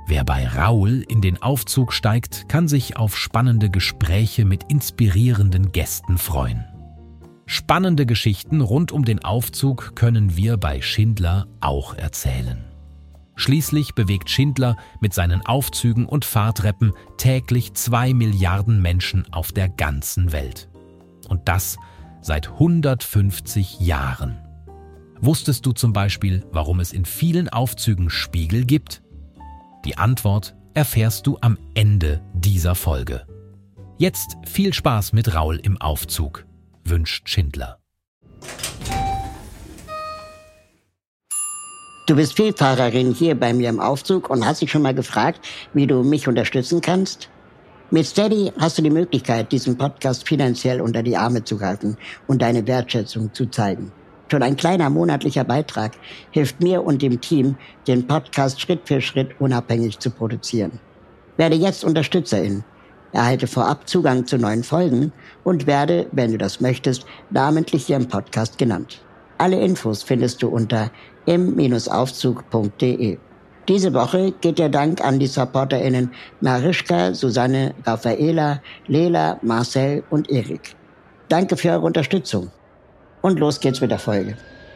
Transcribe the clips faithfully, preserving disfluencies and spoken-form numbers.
Wer bei Raoul in den Aufzug steigt, kann sich auf spannende Gespräche mit inspirierenden Gästen freuen. Spannende Geschichten rund um den Aufzug können wir bei Schindler auch erzählen. Schließlich bewegt Schindler mit seinen Aufzügen und Fahrtreppen täglich zwei Milliarden Menschen auf der ganzen Welt. Und das seit hundertfünfzig Jahren. Wusstest du zum Beispiel, warum es in vielen Aufzügen Spiegel gibt? Die Antwort erfährst du am Ende dieser Folge. Jetzt viel Spaß mit Raoul im Aufzug, wünscht Schindler. Du bist Vielfahrerin hier bei mir im Aufzug und hast dich schon mal gefragt, wie du mich unterstützen kannst? Mit Steady hast du die Möglichkeit, diesem Podcast finanziell unter die Arme zu greifen und deine Wertschätzung zu zeigen. Schon ein kleiner monatlicher Beitrag hilft mir und dem Team, den Podcast Schritt für Schritt unabhängig zu produzieren. Werde jetzt Unterstützerin, erhalte vorab Zugang zu neuen Folgen und werde, wenn du das möchtest, namentlich hier im Podcast genannt. Alle Infos findest du unter im Bindestrich aufzug punkt de. Diese Woche geht der Dank an die SupporterInnen Marischka, Susanne, Raffaela, Lela, Marcel und Erik. Danke für eure Unterstützung. Und los geht's mit der Folge.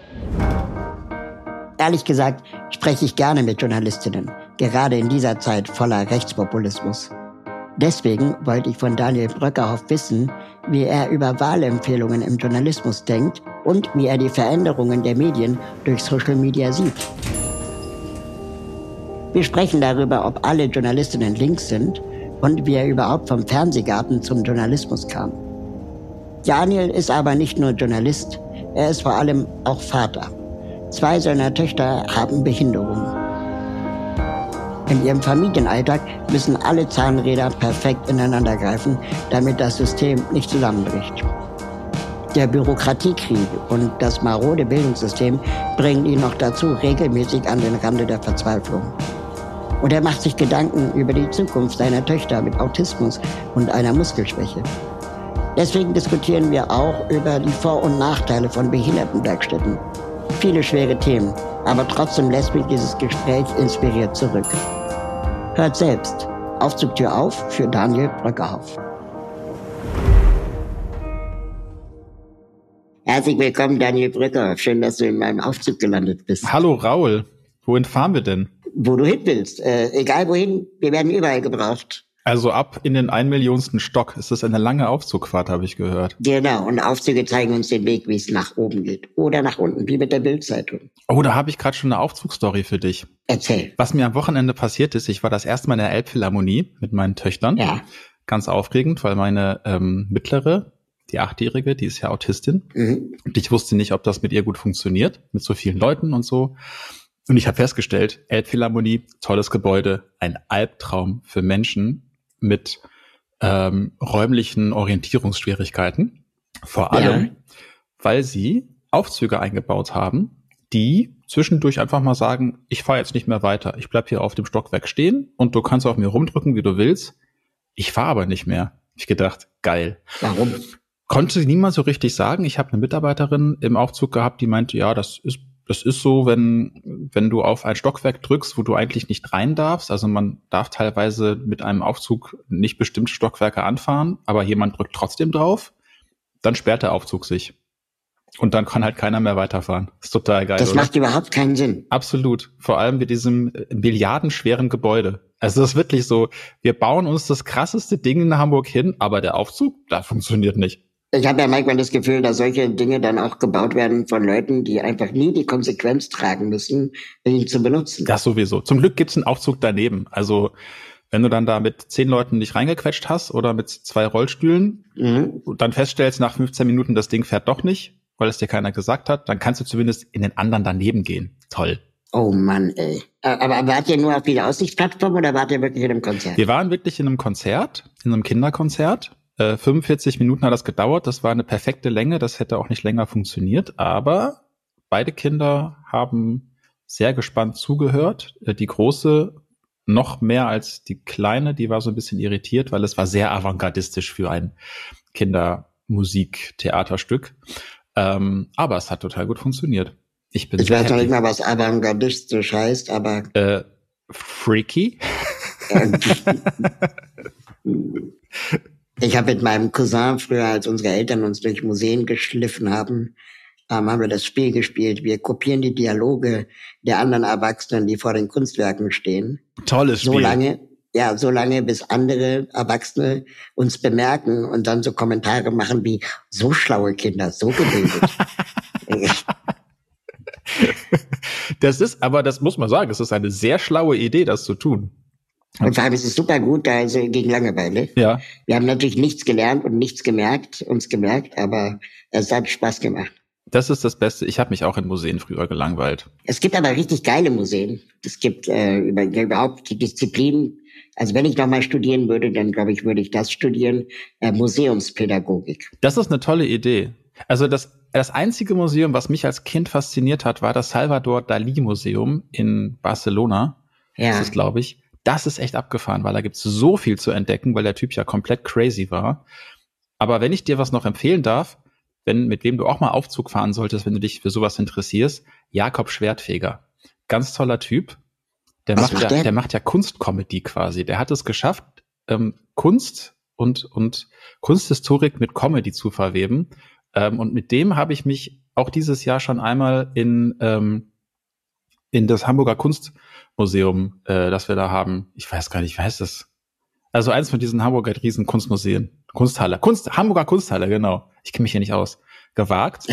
Ehrlich gesagt spreche ich gerne mit Journalistinnen, gerade in dieser Zeit voller Rechtspopulismus. Deswegen wollte ich von Daniel Bröckerhoff wissen, wie er über Wahlempfehlungen im Journalismus denkt und wie er die Veränderungen der Medien durch Social Media sieht. Wir sprechen darüber, ob alle Journalistinnen links sind und wie er überhaupt vom Fernsehgarten zum Journalismus kam. Daniel ist aber nicht nur Journalist, er ist vor allem auch Vater. Zwei seiner Töchter haben Behinderungen. In ihrem Familienalltag müssen alle Zahnräder perfekt ineinander greifen, damit das System nicht zusammenbricht. Der Bürokratiekrieg und das marode Bildungssystem bringen ihn noch dazu regelmäßig an den Rande der Verzweiflung. Und er macht sich Gedanken über die Zukunft seiner Töchter mit Autismus und einer Muskelschwäche. Deswegen diskutieren wir auch über die Vor- und Nachteile von Behindertenwerkstätten. Viele schwere Themen, aber trotzdem lässt mich dieses Gespräch inspiriert zurück. Hört selbst. Aufzugtür auf für Daniel Bröckerhoff. Herzlich willkommen, Daniel Bröckerhoff. Schön, dass du in meinem Aufzug gelandet bist. Hallo Raoul. Wohin fahren wir denn? Wo du hin willst. Äh, egal wohin, wir werden überall gebraucht. Also ab in den einmillionsten Stock. Es ist eine lange Aufzugfahrt, habe ich gehört. Genau, und Aufzüge zeigen uns den Weg, wie es nach oben geht. Oder nach unten, wie mit der Bild-Zeitung. Oh, da habe ich gerade schon eine Aufzugstory für dich. Erzähl. Was mir am Wochenende passiert ist, ich war das erste Mal in der Elbphilharmonie mit meinen Töchtern. Ja. Ganz aufregend, weil meine ähm, mittlere, die Achtjährige, die ist ja Autistin. Mhm. Und ich wusste nicht, ob das mit ihr gut funktioniert, mit so vielen Leuten und so. Und ich habe festgestellt, Elbphilharmonie, tolles Gebäude, ein Albtraum für Menschen mit ähm, räumlichen Orientierungsschwierigkeiten. Vor allem, ja. weil sie Aufzüge eingebaut haben, die zwischendurch einfach mal sagen, ich fahre jetzt nicht mehr weiter, ich bleib hier auf dem Stockwerk stehen und du kannst auf mir rumdrücken, wie du willst. Ich fahre aber nicht mehr. Ich gedacht, geil. Warum? Konnte niemand so richtig sagen. Ich habe eine Mitarbeiterin im Aufzug gehabt, die meinte, ja, das ist Das ist so, wenn wenn du auf ein Stockwerk drückst, wo du eigentlich nicht rein darfst. Also man darf teilweise mit einem Aufzug nicht bestimmte Stockwerke anfahren, aber jemand drückt trotzdem drauf, dann sperrt der Aufzug sich. Und dann kann halt keiner mehr weiterfahren. Ist total geil, Das oder? macht überhaupt keinen Sinn. Absolut. Vor allem mit diesem milliardenschweren Gebäude. Also das ist wirklich so, wir bauen uns das krasseste Ding in Hamburg hin, aber der Aufzug, da funktioniert nicht. Ich habe ja manchmal das Gefühl, dass solche Dinge dann auch gebaut werden von Leuten, die einfach nie die Konsequenz tragen müssen, ihn zu benutzen. Das sowieso. Zum Glück gibt's einen Aufzug daneben. Also wenn du dann da mit zehn Leuten nicht reingequetscht hast oder mit zwei Rollstühlen mhm. und dann feststellst, nach fünfzehn Minuten, das Ding fährt doch nicht, weil es dir keiner gesagt hat, dann kannst du zumindest in den anderen daneben gehen. Toll. Oh Mann, ey. Aber wart ihr nur auf dieser Aussichtsplattform oder wart ihr wirklich in einem Konzert? Wir waren wirklich in einem Konzert, in einem Kinderkonzert. Äh, fünfundvierzig Minuten hat das gedauert. Das war eine perfekte Länge. Das hätte auch nicht länger funktioniert. Aber beide Kinder haben sehr gespannt zugehört. Äh, die Große noch mehr als die Kleine. Die war so ein bisschen irritiert, weil es war sehr avantgardistisch für ein Kindermusik-Theaterstück. Ähm, aber es hat total gut funktioniert. Ich bin Ich weiß noch nicht mal, was avantgardistisch heißt, aber... Äh, freaky. Ich habe mit meinem Cousin früher, als unsere Eltern uns durch Museen geschliffen haben, ähm, haben wir das Spiel gespielt. Wir kopieren die Dialoge der anderen Erwachsenen, die vor den Kunstwerken stehen. Tolles Spiel. So lange, ja, so lange, bis andere Erwachsene uns bemerken und dann so Kommentare machen wie, so schlaue Kinder, so gebildet. Das ist, aber das muss man sagen, es ist eine sehr schlaue Idee, das zu tun. Und vor allem ist es super gut, also gegen Langeweile. Ja. Wir haben natürlich nichts gelernt und nichts gemerkt, uns gemerkt, aber es hat Spaß gemacht. Das ist das Beste. Ich habe mich auch in Museen früher gelangweilt. Es gibt aber richtig geile Museen. Es gibt äh, über, überhaupt die Disziplinen. Also wenn ich noch mal studieren würde, dann glaube ich, würde ich das studieren. Äh, Museumspädagogik. Das ist eine tolle Idee. Also das, das einzige Museum, was mich als Kind fasziniert hat, war das Salvador Dalí Museum in Barcelona. Ja. Das ist, glaube ich. Das ist echt abgefahren, weil da gibt's so viel zu entdecken, weil der Typ ja komplett crazy war. Aber wenn ich dir was noch empfehlen darf, wenn, mit wem du auch mal Aufzug fahren solltest, wenn du dich für sowas interessierst, Jakob Schwertfeger. Ganz toller Typ. Der was macht ja, der? der macht ja Kunstcomedy quasi. Der hat es geschafft, ähm, Kunst und, und Kunsthistorik mit Comedy zu verweben. Ähm, und mit dem habe ich mich auch dieses Jahr schon einmal in, ähm, in das Hamburger Kunstmuseum, äh, das wir da haben. Ich weiß gar nicht, wie heißt das? Also eins von diesen Hamburger riesen Kunstmuseen. Kunsthalle. Kunst, Hamburger Kunsthalle, genau. Ich kenne mich hier nicht aus. Gewagt.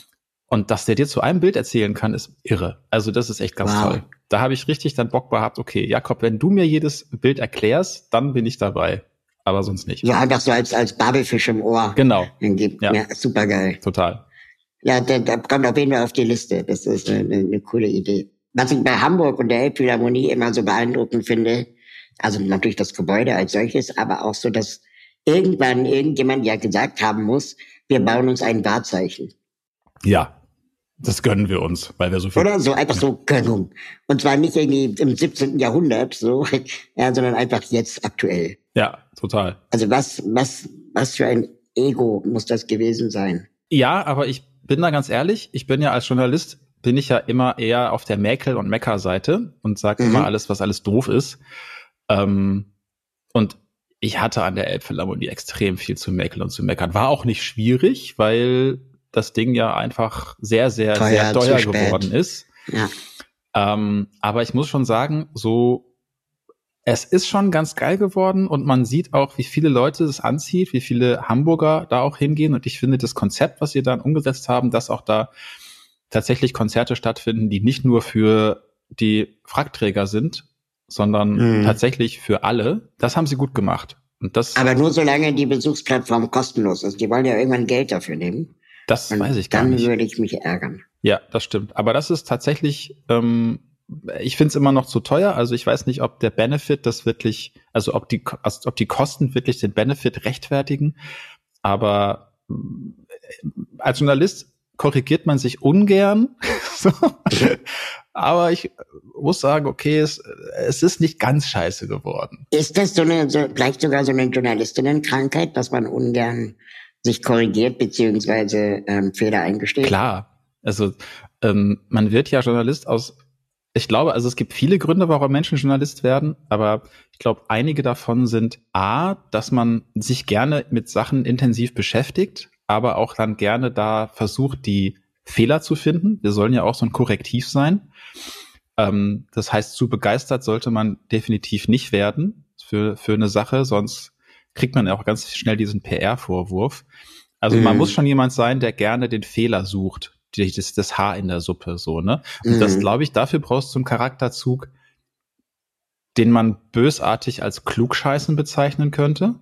Und dass der dir zu einem Bild erzählen kann, ist irre. Also das ist echt ganz wow. toll. Da habe ich richtig dann Bock gehabt, okay, Jakob, wenn du mir jedes Bild erklärst, dann bin ich dabei. Aber sonst nicht. Ja, einfach so als, als Babelfisch im Ohr. Genau. Ja, ja super geil. Total. Ja, der, der kommt auf jeden Fall auf die Liste. Das ist eine, eine coole Idee. Was ich bei Hamburg und der Elbphilharmonie immer so beeindruckend finde, also natürlich das Gebäude als solches, aber auch so, dass irgendwann irgendjemand ja gesagt haben muss, wir bauen uns ein Wahrzeichen. Ja, das gönnen wir uns, weil wir so viel... Oder so, einfach so Gönnung. Und zwar nicht irgendwie im siebzehnten Jahrhundert, so, ja, sondern einfach jetzt aktuell. Ja, total. Also was, was, was für ein Ego muss das gewesen sein? Ja, aber ich bin da ganz ehrlich, ich bin ja als Journalist, bin ich ja immer eher auf der Mäkel- und Mecker-Seite und sage mhm. immer alles, was alles doof ist. Ähm, und ich hatte an der Elbphilharmonie extrem viel zu mäkeln und zu meckern. War auch nicht schwierig, weil das Ding ja einfach sehr, sehr, teuer, sehr teuer geworden ist. Ja. Ähm, aber ich muss schon sagen, so, es ist schon ganz geil geworden und man sieht auch, wie viele Leute es anzieht, wie viele Hamburger da auch hingehen. Und ich finde das Konzept, was sie dann umgesetzt haben, dass auch da tatsächlich Konzerte stattfinden, die nicht nur für die Frackträger sind, sondern mhm. tatsächlich für alle. Das haben sie gut gemacht. Und das, aber nur solange die Besuchsplattform kostenlos ist. Die wollen ja irgendwann Geld dafür nehmen. Das und weiß ich gar nicht. Dann würde ich mich ärgern. Ja, das stimmt. Aber das ist tatsächlich, ähm, ich finde es immer noch zu teuer. Also ich weiß nicht, ob der Benefit das wirklich, also ob die, also ob die Kosten wirklich den Benefit rechtfertigen. Aber als Journalist korrigiert man sich ungern. so. Aber ich muss sagen, okay, es, es ist nicht ganz scheiße geworden. Ist das so eine, so, vielleicht sogar so eine Journalistinnenkrankheit, dass man ungern sich korrigiert beziehungsweise ähm, Fehler eingesteht? Klar. Also ähm, man wird ja Journalist aus, ich glaube, also es gibt viele Gründe, warum Menschen Journalist werden, aber ich glaube, einige davon sind A, dass man sich gerne mit Sachen intensiv beschäftigt, aber auch dann gerne da versucht, die Fehler zu finden. Wir sollen ja auch so ein Korrektiv sein. Ähm, das heißt, zu begeistert sollte man definitiv nicht werden für, für eine Sache, sonst kriegt man ja auch ganz schnell diesen P R-Vorwurf. Also mhm. man muss schon jemand sein, der gerne den Fehler sucht, das, das Haar in der Suppe, so, ne? Und mhm. das, glaube ich, dafür brauchst du einen Charakterzug, den man bösartig als Klugscheißen bezeichnen könnte.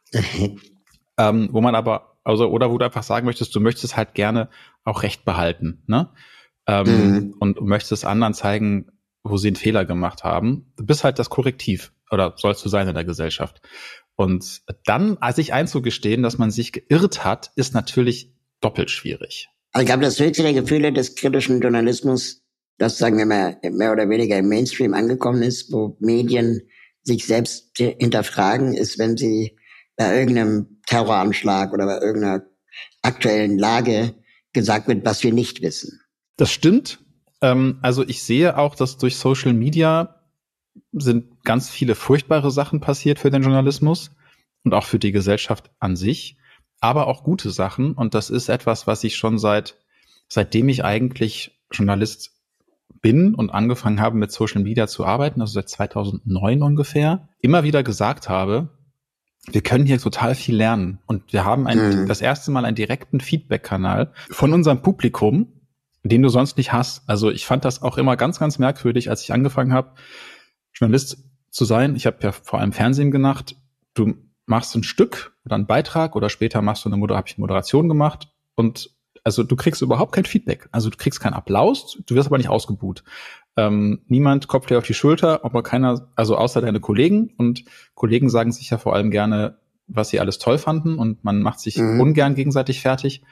ähm, wo man aber, also, oder wo du einfach sagen möchtest, du möchtest halt gerne auch Recht behalten, ne? Ähm, mhm. Und möchtest anderen zeigen, wo sie einen Fehler gemacht haben. Du bist halt das Korrektiv, oder sollst du sein in der Gesellschaft. Und dann sich einzugestehen, dass man sich geirrt hat, ist natürlich doppelt schwierig. Also ich glaube, das höchste der Gefühle des kritischen Journalismus, das, sagen wir mal, mehr oder weniger im Mainstream angekommen ist, wo Medien sich selbst hinterfragen, ist, wenn sie bei irgendeinem Terroranschlag oder bei irgendeiner aktuellen Lage gesagt wird, was wir nicht wissen. Das stimmt. Ähm, also ich sehe auch, dass durch Social Media sind ganz viele furchtbare Sachen passiert für den Journalismus und auch für die Gesellschaft an sich, aber auch gute Sachen. Und das ist etwas, was ich schon seit, seitdem ich eigentlich Journalist bin und angefangen habe, mit Social Media zu arbeiten, also seit zweitausendneun ungefähr, immer wieder gesagt habe, wir können hier total viel lernen. Und wir haben ein, mhm. das erste Mal einen direkten Feedback-Kanal von unserem Publikum, den du sonst nicht hast. Also ich fand das auch immer ganz, ganz merkwürdig, als ich angefangen habe, Journalist zu sein. Ich habe ja vor allem Fernsehen gemacht. Du machst ein Stück oder einen Beitrag oder später machst du eine Moder- habe ich Moderation gemacht und also du kriegst überhaupt kein Feedback. Also du kriegst keinen Applaus, du wirst aber nicht ausgebuht. Ähm, niemand klopft dir auf die Schulter, aber keiner, also außer deine Kollegen. Und Kollegen sagen sich ja vor allem gerne, was sie alles toll fanden und man macht sich mhm. ungern gegenseitig fertig.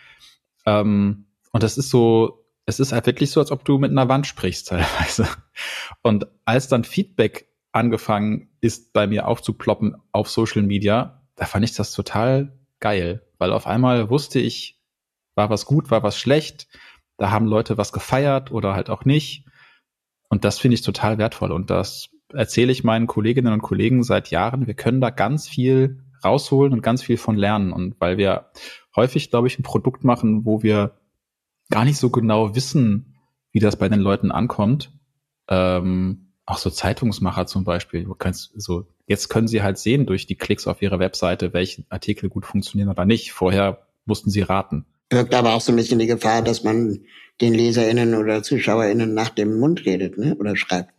Ähm, und das ist so, es ist halt wirklich so, als ob du mit einer Wand sprichst teilweise. Und als dann Feedback angefangen ist, bei mir aufzuploppen auf Social Media, da fand ich das total geil, weil auf einmal wusste ich, war was gut, war was schlecht, da haben Leute was gefeiert oder halt auch nicht. Und das finde ich total wertvoll. Und das erzähle ich meinen Kolleginnen und Kollegen seit Jahren. Wir können da ganz viel rausholen und ganz viel von lernen. Und weil wir häufig, glaube ich, ein Produkt machen, wo wir gar nicht so genau wissen, wie das bei den Leuten ankommt. Ähm, auch so Zeitungsmacher zum Beispiel. Du kannst so, jetzt können sie halt sehen durch die Klicks auf ihrer Webseite, welche Artikel gut funktionieren oder nicht. Vorher mussten sie raten. Birgt aber auch so ein bisschen die Gefahr, dass man den LeserInnen oder ZuschauerInnen nach dem Mund redet, ne? Oder schreibt.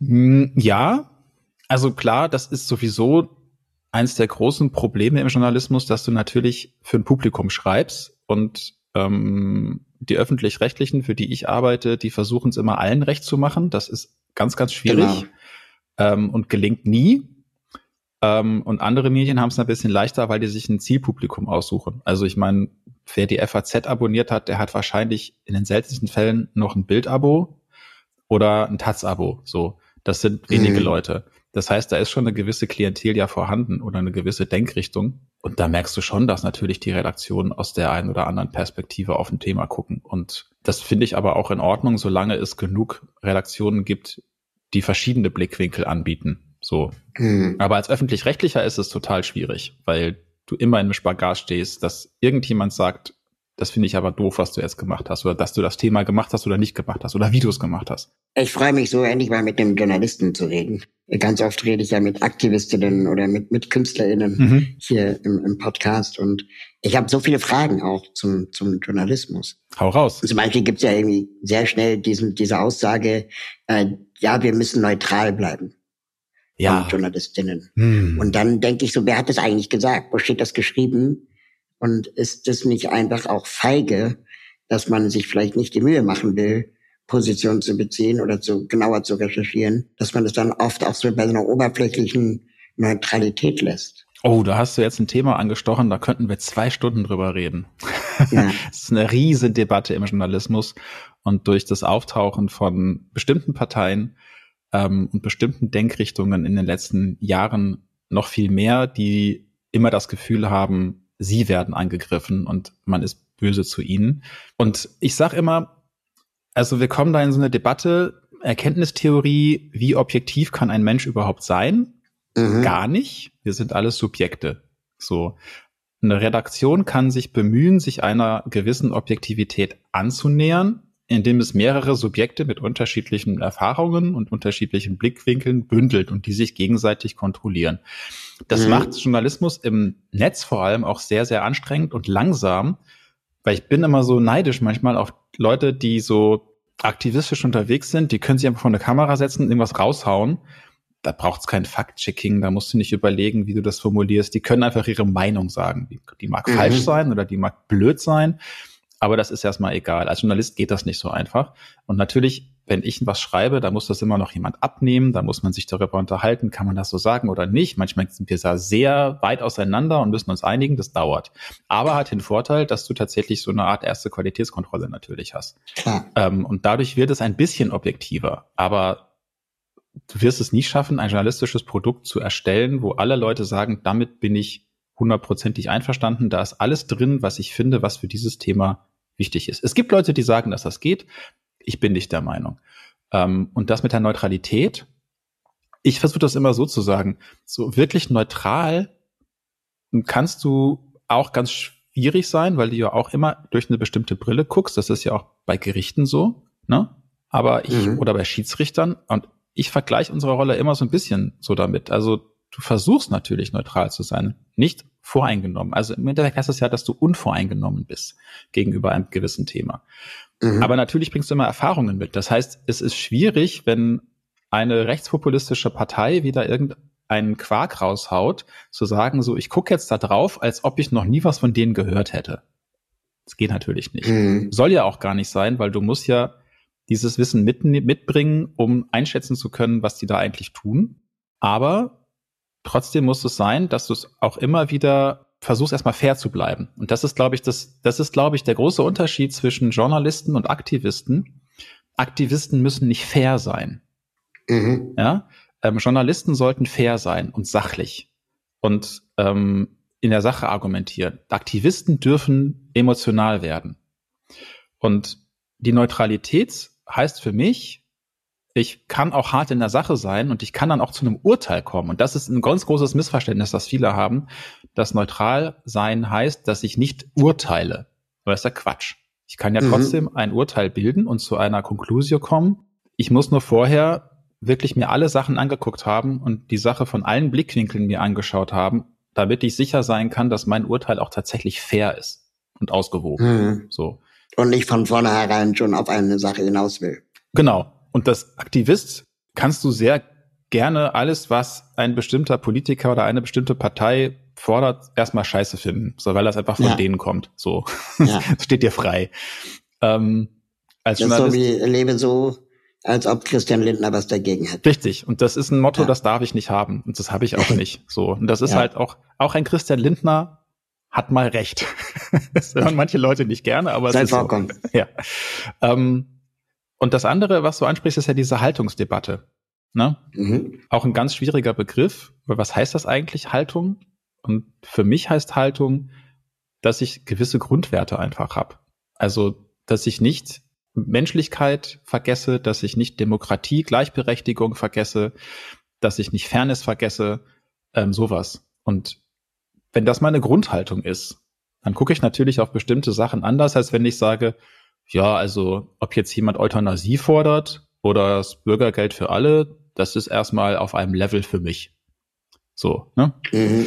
Ja, also klar, das ist sowieso eins der großen Probleme im Journalismus, dass du natürlich für ein Publikum schreibst und ähm, die Öffentlich-Rechtlichen, für die ich arbeite, die versuchen es immer allen recht zu machen. Das ist ganz, ganz schwierig genau. ähm, und gelingt nie. Ähm, und andere Medien haben es ein bisschen leichter, weil die sich ein Zielpublikum aussuchen. Also ich meine, wer die F A Z abonniert hat, der hat wahrscheinlich in den seltensten Fällen noch ein Bild-Abo oder ein Taz-Abo. So, das sind wenige mhm. Leute. Das heißt, da ist schon eine gewisse Klientel ja vorhanden oder eine gewisse Denkrichtung. Und da merkst du schon, dass natürlich die Redaktionen aus der einen oder anderen Perspektive auf ein Thema gucken. Und das finde ich aber auch in Ordnung, solange es genug Redaktionen gibt, die verschiedene Blickwinkel anbieten. So. Mhm. Aber als Öffentlich-Rechtlicher ist es total schwierig, weil du immer in einem Spagat stehst, dass irgendjemand sagt, das finde ich aber doof, was du jetzt gemacht hast, oder dass du das Thema gemacht hast oder nicht gemacht hast, oder wie du es gemacht hast. Ich freue mich so, endlich mal mit einem Journalisten zu reden. Ganz oft rede ich ja mit Aktivistinnen oder mit, mit KünstlerInnen mhm. hier im, im Podcast und ich habe so viele Fragen auch zum, zum Journalismus. Hau raus. Zum Beispiel gibt es ja irgendwie sehr schnell diesen, diese Aussage, äh, ja, wir müssen neutral bleiben. Ja. Journalistinnen. Hm. Und dann denke ich so, wer hat das eigentlich gesagt? Wo steht das geschrieben? Und ist das nicht einfach auch feige, dass man sich vielleicht nicht die Mühe machen will, Positionen zu beziehen oder zu genauer zu recherchieren, dass man das dann oft auch so bei so einer oberflächlichen Neutralität lässt? Oh, da hast du jetzt ein Thema angestochen, da könnten wir zwei Stunden drüber reden. Ja. Das ist eine riesen Debatte im Journalismus und durch das Auftauchen von bestimmten Parteien ähm, und bestimmten Denkrichtungen in den letzten Jahren noch viel mehr, die immer das Gefühl haben, sie werden angegriffen und man ist böse zu ihnen. Und ich sage immer, also wir kommen da in so eine Debatte, Erkenntnistheorie, wie objektiv kann ein Mensch überhaupt sein? Mhm. Gar nicht. Wir sind alles Subjekte. So. Eine Redaktion kann sich bemühen, sich einer gewissen Objektivität anzunähern, indem es mehrere Subjekte mit unterschiedlichen Erfahrungen und unterschiedlichen Blickwinkeln bündelt und die sich gegenseitig kontrollieren. Das mhm. macht Journalismus im Netz vor allem auch sehr, sehr anstrengend und langsam, weil ich bin immer so neidisch manchmal auf Leute, die so aktivistisch unterwegs sind, die können sich einfach vor eine Kamera setzen, irgendwas raushauen. Da braucht's kein Fact-Checking, da musst du nicht überlegen, wie du das formulierst. Die können einfach ihre Meinung sagen. Die, die mag mhm. falsch sein oder die mag blöd sein. Aber das ist erstmal egal. Als Journalist geht das nicht so einfach. Und natürlich, wenn ich was schreibe, da muss das immer noch jemand abnehmen. Da muss man sich darüber unterhalten, kann man das so sagen oder nicht. Manchmal sind wir da sehr weit auseinander und müssen uns einigen. Das dauert. Aber hat den Vorteil, dass du tatsächlich so eine Art erste Qualitätskontrolle natürlich hast. Klar. Ähm, und dadurch wird es ein bisschen objektiver. Aber du wirst es nie schaffen, ein journalistisches Produkt zu erstellen, wo alle Leute sagen, damit bin ich hundertprozentig einverstanden. Da ist alles drin, was ich finde, was für dieses Thema wichtig ist. Es gibt Leute, die sagen, dass das geht. Ich bin nicht der Meinung. Ähm, und das mit der Neutralität, ich versuche das immer so zu sagen, so wirklich neutral kannst du auch ganz schwierig sein, weil du ja auch immer durch eine bestimmte Brille guckst. Das ist ja auch bei Gerichten so, ne? Aber ich, mhm. oder bei Schiedsrichtern, und ich vergleiche unsere Rolle immer so ein bisschen so damit. Also du versuchst natürlich neutral zu sein, nicht voreingenommen. Also im Endeffekt heißt das ja, dass du unvoreingenommen bist gegenüber einem gewissen Thema. Mhm. Aber natürlich bringst du immer Erfahrungen mit. Das heißt, es ist schwierig, wenn eine rechtspopulistische Partei wieder irgendeinen Quark raushaut, zu sagen, so, ich gucke jetzt da drauf, als ob ich noch nie was von denen gehört hätte. Das geht natürlich nicht. Mhm. Soll ja auch gar nicht sein, weil du musst ja dieses Wissen mit, mitbringen, um einschätzen zu können, was die da eigentlich tun. Aber trotzdem muss es sein, dass du es auch immer wieder versuchst, erstmal fair zu bleiben. Und das ist, glaube ich, das, das ist, glaube ich, der große Unterschied zwischen Journalisten und Aktivisten. Aktivisten müssen nicht fair sein. Mhm. Ja, ähm, Journalisten sollten fair sein und sachlich und ähm, in der Sache argumentieren. Aktivisten dürfen emotional werden. Und die Neutralität heißt für mich, ich kann auch hart in der Sache sein und ich kann dann auch zu einem Urteil kommen. Und das ist ein ganz großes Missverständnis, das viele haben, dass neutral sein heißt, dass ich nicht urteile. Aber das ist ja Quatsch. Ich kann ja mhm. trotzdem ein Urteil bilden und zu einer Konklusio kommen. Ich muss nur vorher wirklich mir alle Sachen angeguckt haben und die Sache von allen Blickwinkeln mir angeschaut haben, damit ich sicher sein kann, dass mein Urteil auch tatsächlich fair ist und ausgewogen. Mhm. So. Und nicht von vornherein schon auf eine Sache hinaus will. Genau. Und als Aktivist kannst du sehr gerne alles, was ein bestimmter Politiker oder eine bestimmte Partei fordert, erstmal scheiße finden, so, weil das einfach von ja. denen kommt. So, ja. Das steht dir frei. Ähm, als das Journalist, ist so wie lebe so, als ob Christian Lindner was dagegen hätte. Richtig. Und das ist ein Motto, ja. das darf ich nicht haben. Und das habe ich auch nicht. So. Und das ist ja. halt auch, auch ein Christian Lindner hat mal recht. Das hören manche Leute nicht gerne, aber es ist so. Ja. Ähm, und das andere, was du ansprichst, ist ja diese Haltungsdebatte. Ne? Mhm. Auch ein ganz schwieriger Begriff. Was heißt das eigentlich, Haltung? Und für mich heißt Haltung, dass ich gewisse Grundwerte einfach habe. Also, dass ich nicht Menschlichkeit vergesse, dass ich nicht Demokratie, Gleichberechtigung vergesse, dass ich nicht Fairness vergesse, ähm, sowas. Und wenn das meine Grundhaltung ist, dann gucke ich natürlich auf bestimmte Sachen anders, als wenn ich sage, ja, also ob jetzt jemand Euthanasie fordert oder das Bürgergeld für alle, das ist erstmal auf einem Level für mich. So, ne? Mhm.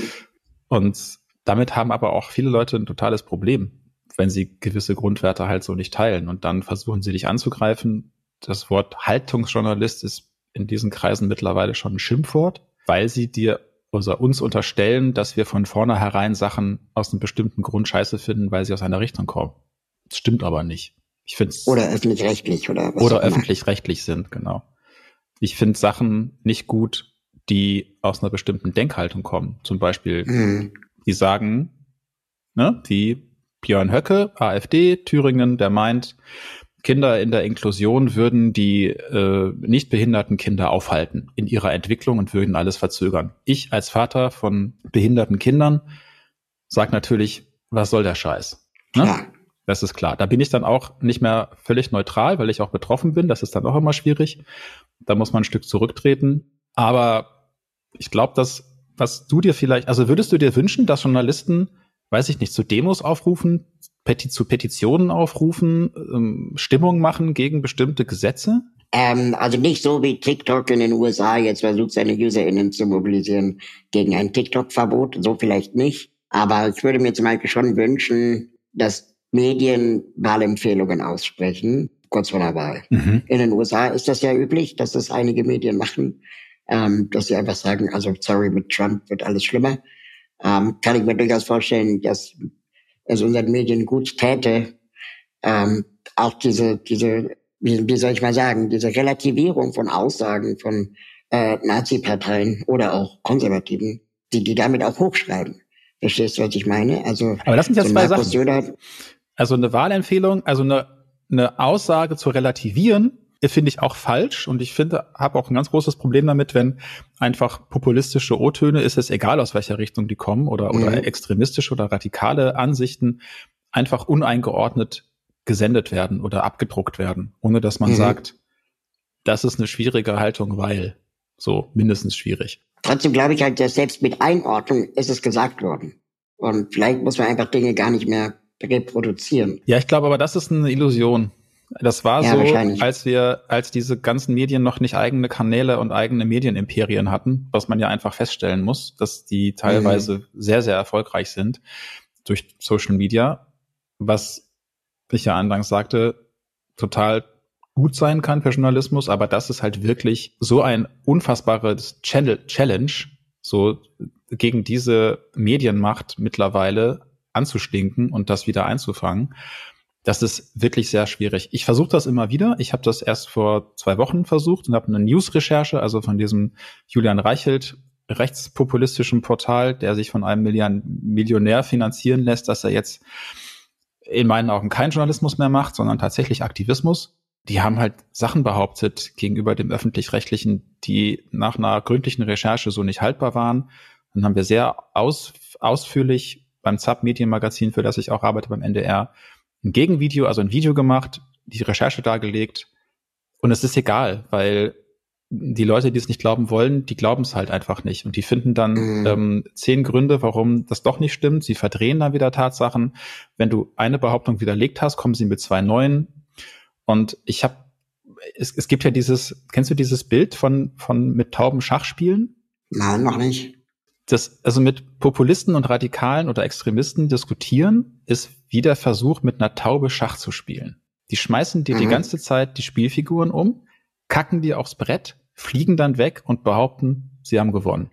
Und damit haben aber auch viele Leute ein totales Problem, wenn sie gewisse Grundwerte halt so nicht teilen. Und dann versuchen sie dich anzugreifen. Das Wort Haltungsjournalist ist in diesen Kreisen mittlerweile schon ein Schimpfwort, weil sie dir oder uns unterstellen, dass wir von vornherein Sachen aus einem bestimmten Grund scheiße finden, weil sie aus einer Richtung kommen. Das stimmt aber nicht. Ich find's oder öffentlich-rechtlich oder was Oder öffentlich-rechtlich sind, genau. Ich finde Sachen nicht gut, die aus einer bestimmten Denkhaltung kommen. Zum Beispiel, mhm. die sagen, ne, wie Björn Höcke, AfD, Thüringen, der meint, Kinder in der Inklusion würden die äh, nicht behinderten Kinder aufhalten in ihrer Entwicklung und würden alles verzögern. Ich als Vater von behinderten Kindern sage natürlich, was soll der Scheiß? Ne? Ja. Das ist klar. Da bin ich dann auch nicht mehr völlig neutral, weil ich auch betroffen bin. Das ist dann auch immer schwierig. Da muss man ein Stück zurücktreten. Aber ich glaube, dass, was du dir vielleicht, also würdest du dir wünschen, dass Journalisten, weiß ich nicht, zu Demos aufrufen, Peti- zu Petitionen aufrufen, ähm, Stimmung machen gegen bestimmte Gesetze? Ähm, also nicht so wie TikTok in den U S A jetzt versucht, seine UserInnen zu mobilisieren gegen ein TikTok-Verbot. So vielleicht nicht. Aber ich würde mir zum Beispiel schon wünschen, dass Medien Wahlempfehlungen aussprechen, kurz vor der Wahl. Mhm. In den U S A ist das ja üblich, dass das einige Medien machen, ähm, dass sie einfach sagen, also sorry, mit Trump wird alles schlimmer. Ähm, kann ich mir durchaus vorstellen, dass es unseren Medien gut täte, ähm, auch diese, diese, wie, wie soll ich mal sagen, diese Relativierung von Aussagen von äh, Nazi-Parteien oder auch Konservativen, die die damit auch hochschreiben. Verstehst du, was ich meine? Also, aber das sind ja so zwei Sachen. Söder, also eine Wahlempfehlung, also eine, eine Aussage zu relativieren, finde ich auch falsch. Und ich finde, habe auch ein ganz großes Problem damit, wenn einfach populistische O-Töne, ist es egal, aus welcher Richtung die kommen, oder, mhm. oder extremistische oder radikale Ansichten einfach uneingeordnet gesendet werden oder abgedruckt werden, ohne dass man mhm. sagt, das ist eine schwierige Haltung, weil. so mindestens schwierig. Trotzdem glaube ich halt, dass selbst mit Einordnung ist es gesagt worden. Und vielleicht muss man einfach Dinge gar nicht mehr reproduzieren. Ja, ich glaube aber, das ist eine Illusion. Das war ja, so, als wir, als diese ganzen Medien noch nicht eigene Kanäle und eigene Medienimperien hatten, was man ja einfach feststellen muss, dass die teilweise mhm. sehr, sehr erfolgreich sind durch Social Media, was ich ja anfangs sagte, total gut sein kann für Journalismus, aber das ist halt wirklich so ein unfassbares Challenge, so gegen diese Medienmacht mittlerweile anzustinken und das wieder einzufangen. Das ist wirklich sehr schwierig. Ich versuche das immer wieder. Ich habe das erst vor zwei Wochen versucht und habe eine News-Recherche, also von diesem Julian Reichelt, rechtspopulistischen Portal, der sich von einem Millionär finanzieren lässt, dass er jetzt in meinen Augen keinen Journalismus mehr macht, sondern tatsächlich Aktivismus. Die haben halt Sachen behauptet gegenüber dem Öffentlich-Rechtlichen, die nach einer gründlichen Recherche so nicht haltbar waren. Dann haben wir sehr aus, ausführlich beim Z A P Medienmagazin, für das ich auch arbeite, beim N D R, ein Gegenvideo, also ein Video gemacht, die Recherche dargelegt. Und es ist egal, weil die Leute, die es nicht glauben wollen, die glauben es halt einfach nicht. Und die finden dann mhm. ähm, zehn Gründe, warum das doch nicht stimmt. Sie verdrehen dann wieder Tatsachen. Wenn du eine Behauptung widerlegt hast, kommen sie mit zwei neuen. Und ich habe, es, es gibt ja dieses, kennst du dieses Bild von von mit Tauben Schach spielen? Nein, noch nicht. Das, also mit Populisten und Radikalen oder Extremisten diskutieren, ist wie der Versuch, mit einer Taube Schach zu spielen. Die schmeißen dir mhm. die ganze Zeit die Spielfiguren um, kacken dir aufs Brett, fliegen dann weg und behaupten, sie haben gewonnen.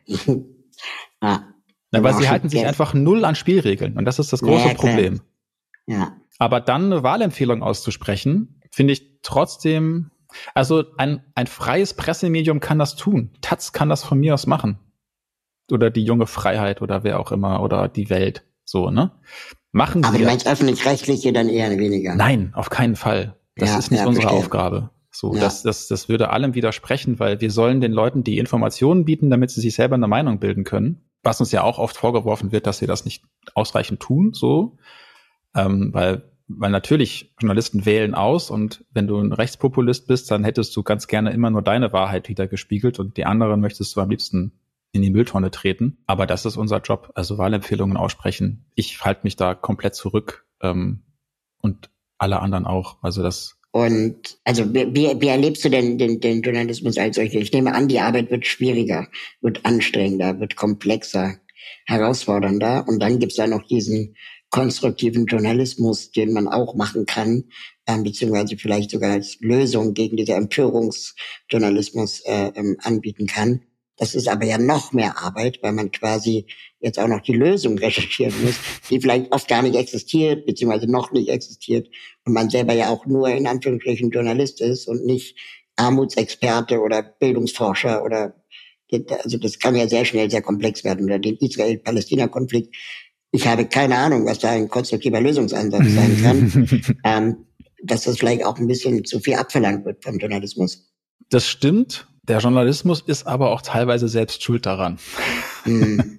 ah, Na, weil sie halten sich einfach null an Spielregeln. Und das ist das große ja, Problem. Ja. Aber dann eine Wahlempfehlung auszusprechen, finde ich trotzdem, also ein, ein freies Pressemedium kann das tun. Taz kann das von mir aus machen. Oder die junge Freiheit oder wer auch immer oder die Welt. So, ne? Machen Aber sie. du meinst öffentlich-rechtliche dann eher weniger? Nein, auf keinen Fall. Das ja, ist nicht ja, unsere verstehe. Aufgabe. So, ja. das, das, das würde allem widersprechen, weil wir sollen den Leuten die Informationen bieten, damit sie sich selber eine Meinung bilden können. Was uns ja auch oft vorgeworfen wird, dass wir das nicht ausreichend tun, so. Ähm, weil, weil natürlich Journalisten wählen aus und wenn du ein Rechtspopulist bist, dann hättest du ganz gerne immer nur deine Wahrheit wieder gespiegelt und die anderen möchtest du am liebsten in die Mülltonne treten. Aber das ist unser Job, also Wahlempfehlungen aussprechen. Ich halte mich da komplett zurück ähm, und alle anderen auch. Also das. Und also wie, wie erlebst du denn den, den Journalismus als solche? Ich nehme an, die Arbeit wird schwieriger, wird anstrengender, wird komplexer, herausfordernder. Und dann gibt's da noch diesen konstruktiven Journalismus, den man auch machen kann, äh, beziehungsweise vielleicht sogar als Lösung gegen diese Empörungsjournalismus äh, ähm, anbieten kann. Das ist aber ja noch mehr Arbeit, weil man quasi jetzt auch noch die Lösung recherchieren muss, die vielleicht oft gar nicht existiert, beziehungsweise noch nicht existiert. Und man selber ja auch nur in Anführungsstrichen Journalist ist und nicht Armutsexperte oder Bildungsforscher oder, also das kann ja sehr schnell sehr komplex werden. Oder den Israel-Palästina-Konflikt. Ich habe keine Ahnung, was da ein konstruktiver Lösungsansatz sein kann. ähm, dass das vielleicht auch ein bisschen zu viel abverlangt wird vom Journalismus. Das stimmt. Der Journalismus ist aber auch teilweise selbst schuld daran. Mhm.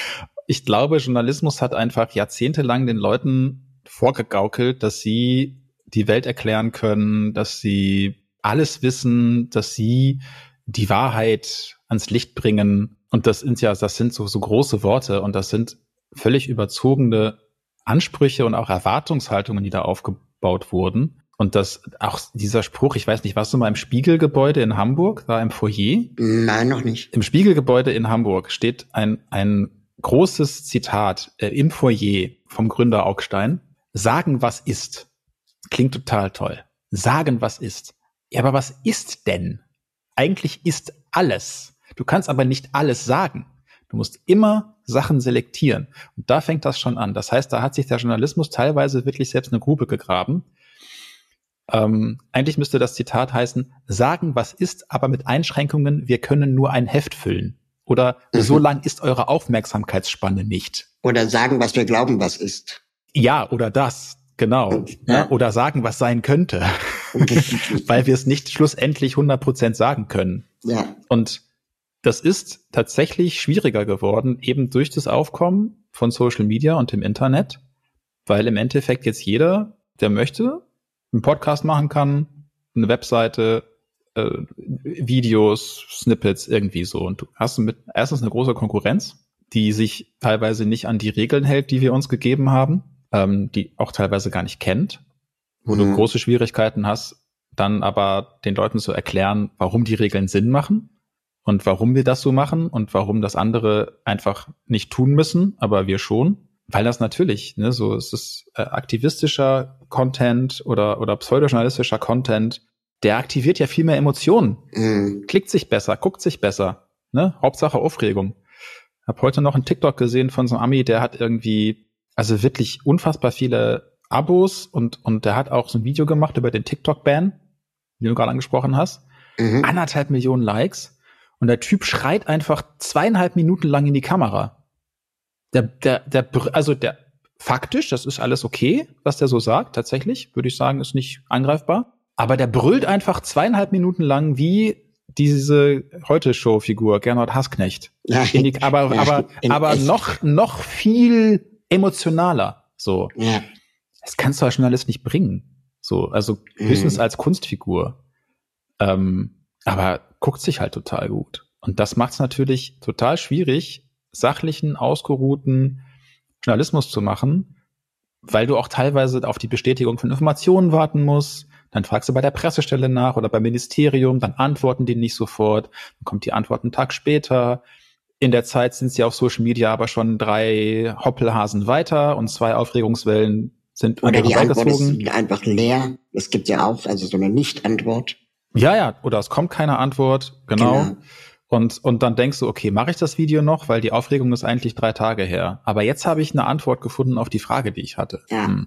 Ich glaube, Journalismus hat einfach jahrzehntelang den Leuten vorgegaukelt, dass sie die Welt erklären können, dass sie alles wissen, dass sie die Wahrheit ans Licht bringen. Und das sind ja, das sind so, so große Worte und das sind völlig überzogene Ansprüche und auch Erwartungshaltungen, die da aufgebaut wurden. Und das, auch dieser Spruch, ich weiß nicht, warst du mal im Spiegelgebäude in Hamburg, da im Foyer? Nein, noch nicht. Im Spiegelgebäude in Hamburg steht ein, ein großes Zitat äh, im Foyer vom Gründer Augstein. Sagen, was ist. Klingt total toll. Sagen, was ist. Ja, aber was ist denn? Eigentlich ist alles. Du kannst aber nicht alles sagen. Du musst immer Sachen selektieren. Und da fängt das schon an. Das heißt, da hat sich der Journalismus teilweise wirklich selbst eine Grube gegraben. Ähm, eigentlich müsste das Zitat heißen, sagen, was ist, aber mit Einschränkungen, wir können nur ein Heft füllen. Oder mhm. so lang ist eure Aufmerksamkeitsspanne nicht. Oder sagen, was wir glauben, was ist. Ja, oder das, genau. Ja. Oder sagen, was sein könnte. Weil wir es nicht schlussendlich hundert Prozent sagen können. Ja. Und das ist tatsächlich schwieriger geworden, eben durch das Aufkommen von Social Media und dem Internet, weil im Endeffekt jetzt jeder, der möchte, einen Podcast machen kann, eine Webseite, äh, Videos, Snippets, irgendwie so. Und du hast mit erstens eine große Konkurrenz, die sich teilweise nicht an die Regeln hält, die wir uns gegeben haben, ähm, die auch teilweise gar nicht kennt, wo mhm. du große Schwierigkeiten hast, dann aber den Leuten zu erklären, warum die Regeln Sinn machen und warum wir das so machen und warum das andere einfach nicht tun müssen, aber wir schon. Weil das natürlich, ne, so es ist äh, aktivistischer Content oder oder pseudojournalistischer Content, der aktiviert ja viel mehr Emotionen. Mhm. Klickt sich besser, guckt sich besser, ne? Hauptsache Aufregung. Hab heute noch einen TikTok gesehen von so einem Ami, der hat irgendwie, also wirklich unfassbar viele Abos und und der hat auch so ein Video gemacht über den TikTok-Ban, den du gerade angesprochen hast. Mhm. Anderthalb Millionen Likes und der Typ schreit einfach zweieinhalb Minuten lang in die Kamera. Der, der, der, also der, faktisch, das ist alles okay, was der so sagt, tatsächlich, würde ich sagen, ist nicht angreifbar. Aber der brüllt einfach zweieinhalb Minuten lang wie diese Heute-Show-Figur, Gernot Hassknecht. Ja, die, aber, ja, aber, aber noch, noch viel emotionaler, so. Ja. Das kannst du als Journalist nicht bringen. So, also höchstens mhm. als Kunstfigur. Ähm, aber guckt sich halt total gut. Und das macht es natürlich total schwierig, sachlichen, ausgeruhten Journalismus zu machen, weil du auch teilweise auf die Bestätigung von Informationen warten musst. Dann fragst du bei der Pressestelle nach oder beim Ministerium, dann antworten die nicht sofort, dann kommt die Antwort einen Tag später. In der Zeit sind sie auf Social Media aber schon drei Hoppelhasen weiter und zwei Aufregungswellen sind oder die Antwort ist einfach leer. Es gibt ja auch also so eine Nicht-Antwort. Ja, ja, oder es kommt keine Antwort, genau. genau. Und, und dann denkst du, okay, mache ich das Video noch, weil die Aufregung ist eigentlich drei Tage her. Aber jetzt habe ich eine Antwort gefunden auf die Frage, die ich hatte. Ja. Hm.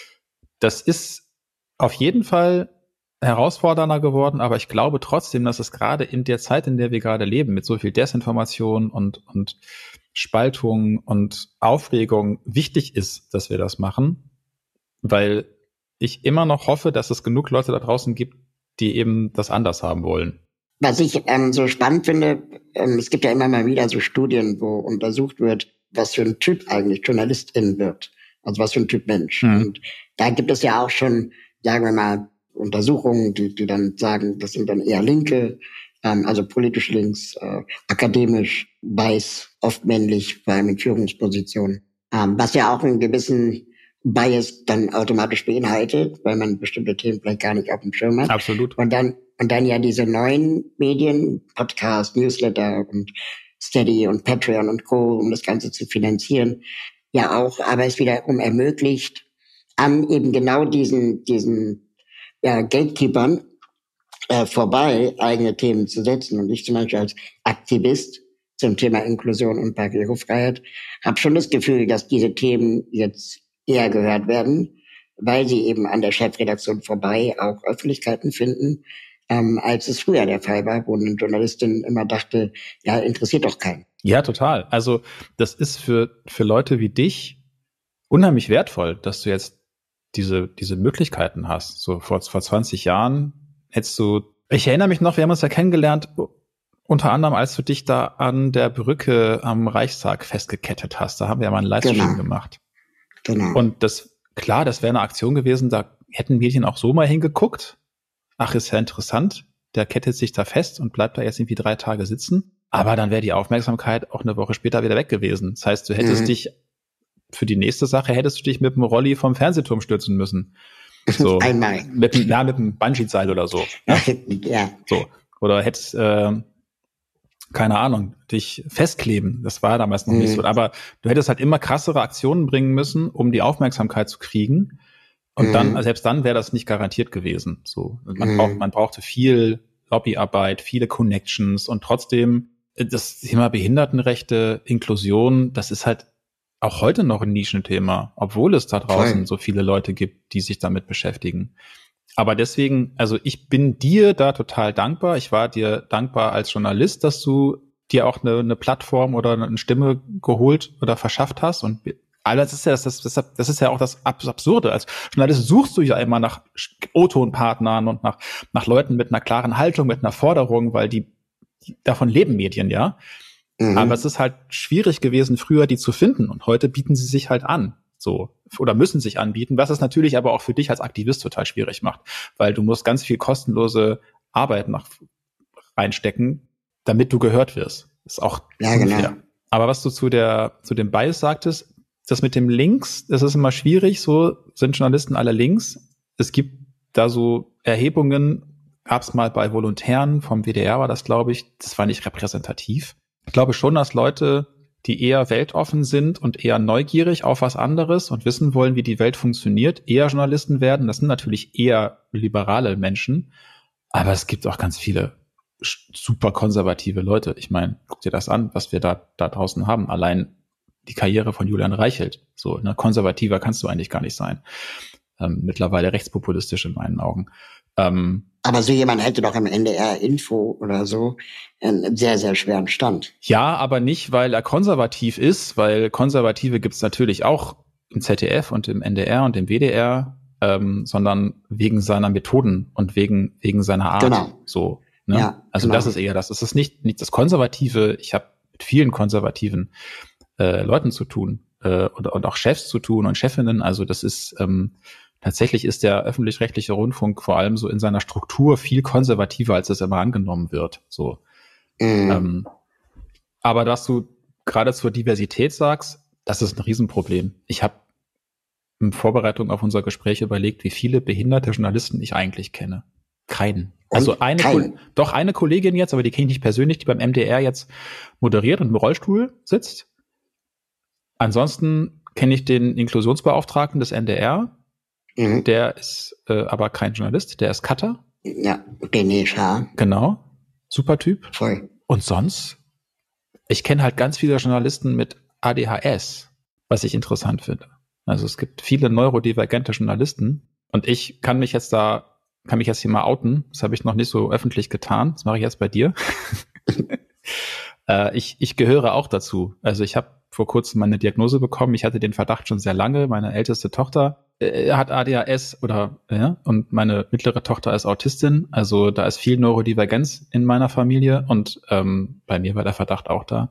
Das ist auf jeden Fall herausfordernder geworden, aber ich glaube trotzdem, dass es gerade in der Zeit, in der wir gerade leben, mit so viel Desinformation und, und Spaltung und Aufregung wichtig ist, dass wir das machen, weil ich immer noch hoffe, dass es genug Leute da draußen gibt, die eben das anders haben wollen. Was ich ähm, so spannend finde, ähm, es gibt ja immer mal wieder so Studien, wo untersucht wird, was für ein Typ eigentlich Journalistin wird. Also was für ein Typ Mensch. Mhm. Und da gibt es ja auch schon, sagen wir mal, Untersuchungen, die, die dann sagen, das sind dann eher Linke, ähm, also politisch links, äh, akademisch, weiß, oft männlich, vor allem in Führungspositionen. Ähm, was ja auch einen gewissen Bias dann automatisch beinhaltet, weil man bestimmte Themen vielleicht gar nicht auf dem Schirm hat. Absolut. Und dann Und dann ja diese neuen Medien, Podcast, Newsletter und Steady und Patreon und Co., um das Ganze zu finanzieren, ja auch, aber es wiederum ermöglicht, an eben genau diesen diesen ja, Gatekeepern äh, vorbei eigene Themen zu setzen. Und ich zum Beispiel als Aktivist zum Thema Inklusion und Barrierefreiheit habe schon das Gefühl, dass diese Themen jetzt eher gehört werden, weil sie eben an der Chefredaktion vorbei auch Öffentlichkeiten finden, Ähm, als es früher der Fall war, wo eine Journalistin immer dachte, ja, interessiert doch keinen. Ja, total. Also das ist für für Leute wie dich unheimlich wertvoll, dass du jetzt diese diese Möglichkeiten hast. So vor vor zwanzig Jahren hättest du, ich erinnere mich noch, wir haben uns ja kennengelernt, unter anderem, als du dich da an der Brücke am Reichstag festgekettet hast. Da haben wir ja mal einen Livestream genau. gemacht. Genau. Und das, klar, das wäre eine Aktion gewesen, da hätten Medien auch so mal hingeguckt. Ach, ist ja interessant, der kettet sich da fest und bleibt da jetzt irgendwie drei Tage sitzen. Aber dann wäre die Aufmerksamkeit auch eine Woche später wieder weg gewesen. Das heißt, du hättest mhm. dich, für die nächste Sache hättest du dich mit dem Rolli vom Fernsehturm stürzen müssen. So. Einmal. Mit, ja, mit einem Bungee-Seil oder so. Ja. ja. So. Oder hättest, äh, keine Ahnung, dich festkleben. Das war damals noch mhm. nicht so. Aber du hättest halt immer krassere Aktionen bringen müssen, um die Aufmerksamkeit zu kriegen. Und dann, mhm. selbst dann wäre das nicht garantiert gewesen. So, man mhm. braucht, man brauchte viel Lobbyarbeit, viele Connections und trotzdem das Thema Behindertenrechte, Inklusion, das ist halt auch heute noch ein Nischenthema, obwohl es da draußen Voll. so viele Leute gibt, die sich damit beschäftigen. Aber deswegen, also ich bin dir da total dankbar. Ich war dir dankbar als Journalist, dass du dir auch eine, eine Plattform oder eine Stimme geholt oder verschafft hast und Aber das ist ja das, das, das ist ja auch das Absurde. Als Journalist suchst du ja immer nach O-Ton-Partnern und nach, nach Leuten mit einer klaren Haltung, mit einer Forderung, weil die, die davon leben Medien, ja. Mhm. Aber es ist halt schwierig gewesen, früher die zu finden. Und heute bieten sie sich halt an. So. Oder müssen sich anbieten, was es natürlich aber auch für dich als Aktivist total schwierig macht. Weil du musst ganz viel kostenlose Arbeit nach reinstecken, damit du gehört wirst. Ist auch ja, unfair. genau. Aber was du zu der zu dem Bias sagtest, das mit dem Links, das ist immer schwierig. So sind Journalisten alle links. Es gibt da so Erhebungen, gab es mal bei Volontären vom W D R, war das, glaube ich. Das war nicht repräsentativ. Ich glaube schon, dass Leute, die eher weltoffen sind und eher neugierig auf was anderes und wissen wollen, wie die Welt funktioniert, eher Journalisten werden. Das sind natürlich eher liberale Menschen. Aber es gibt auch ganz viele super konservative Leute. Ich meine, guck dir das an, was wir da da draußen haben. Allein die Karriere von Julian Reichelt. So, ne, konservativer kannst du eigentlich gar nicht sein. Ähm, mittlerweile rechtspopulistisch in meinen Augen. Ähm, Aber so jemand hätte doch im N D R Info oder so einen sehr, sehr schweren Stand. Ja, aber nicht, weil er konservativ ist, weil Konservative gibt's natürlich auch im Z D F und im N D R und im W D R, ähm, sondern wegen seiner Methoden und wegen wegen seiner Art. Genau. So. Ne? Ja, also genau. Das ist eher das. Es ist nicht, nicht das Konservative. Ich habe mit vielen konservativen äh, Leuten zu tun äh, und, und auch Chefs zu tun und Chefinnen. Also das ist ähm, tatsächlich ist der öffentlich-rechtliche Rundfunk vor allem so in seiner Struktur viel konservativer, als es immer angenommen wird. So. Mhm. Ähm, aber was du gerade zur Diversität sagst, das ist ein Riesenproblem. Ich habe in Vorbereitung auf unser Gespräch überlegt, wie viele behinderte Journalisten ich eigentlich kenne. Keinen. Also eine, Ko- doch eine Kollegin jetzt, aber die kenne ich nicht persönlich, die beim M D R jetzt moderiert und im Rollstuhl sitzt. Ansonsten kenne ich den Inklusionsbeauftragten des N D R. Mhm. Der ist äh, aber kein Journalist, der ist Cutter. Ja, René Schaar. Genau, super Typ. Voll. Und sonst, ich kenne halt ganz viele Journalisten mit A D H S, was ich interessant finde. Also es gibt viele neurodivergente Journalisten und ich kann mich jetzt da kann mich jetzt hier mal outen. Das habe ich noch nicht so öffentlich getan. Das mache ich jetzt bei dir. äh, ich, ich gehöre auch dazu. Also ich habe vor kurzem meine Diagnose bekommen. Ich hatte den Verdacht schon sehr lange. Meine älteste Tochter äh, hat A D H S oder ja, und meine mittlere Tochter ist Autistin. Also da ist viel Neurodivergenz in meiner Familie und ähm, bei mir war der Verdacht auch da.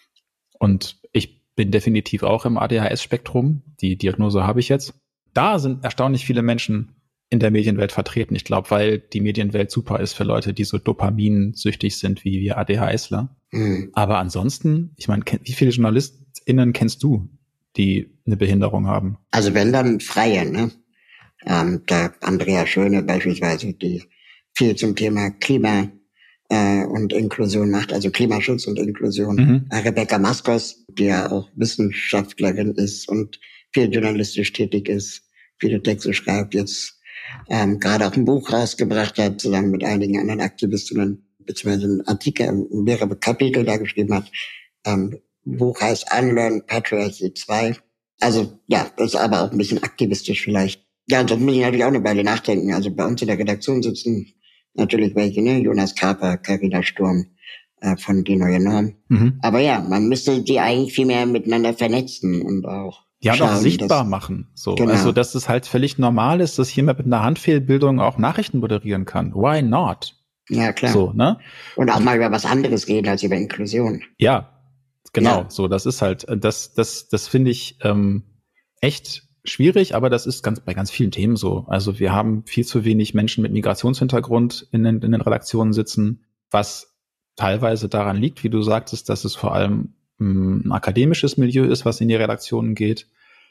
Und ich bin definitiv auch im A D H S-Spektrum. Die Diagnose habe ich jetzt. Da sind erstaunlich viele Menschen in der Medienwelt vertreten. Ich glaube, weil die Medienwelt super ist für Leute, die so dopaminsüchtig sind wie wir ADHSler. Mhm. Aber ansonsten, ich meine, wie viele JournalistInnen kennst du, die eine Behinderung haben? Also wenn, dann freie, ne? Ähm, der Andrea Schöne beispielsweise, die viel zum Thema Klima äh, und Inklusion macht, also Klimaschutz und Inklusion. Mhm. Äh, Rebecca Maskos, die ja auch Wissenschaftlerin ist und viel journalistisch tätig ist, viele Texte schreibt, jetzt Ähm, gerade auch ein Buch rausgebracht hat, zusammen mit einigen anderen Aktivistinnen, beziehungsweise einen Artikel, mehrere Kapitel da geschrieben hat. Ähm, Buch heißt Unlearn Patriarchy zwei. Also, ja, das ist aber auch ein bisschen aktivistisch vielleicht. Ja, und sonst muss ich natürlich auch eine Weile nachdenken. Also bei uns in der Redaktion sitzen natürlich welche, ne? Jonas Kaper, Carina Sturm, äh, von Die Neue Norm. Mhm. Aber ja, man müsste die eigentlich viel mehr miteinander vernetzen und auch Ja, und auch sichtbar machen. So, genau. Also, dass es halt völlig normal ist, dass jemand mit einer Handfehlbildung auch Nachrichten moderieren kann. Why not? Ja, klar. So, ne? Und auch mal über was anderes reden als über Inklusion. Ja, genau. Ja. So, das ist halt, das, das, das finde ich ähm, echt schwierig, aber das ist ganz bei ganz vielen Themen so. Also, wir haben viel zu wenig Menschen mit Migrationshintergrund in den, in den Redaktionen sitzen, was teilweise daran liegt, wie du sagtest, dass es vor allem ein akademisches Milieu ist, was in die Redaktionen geht,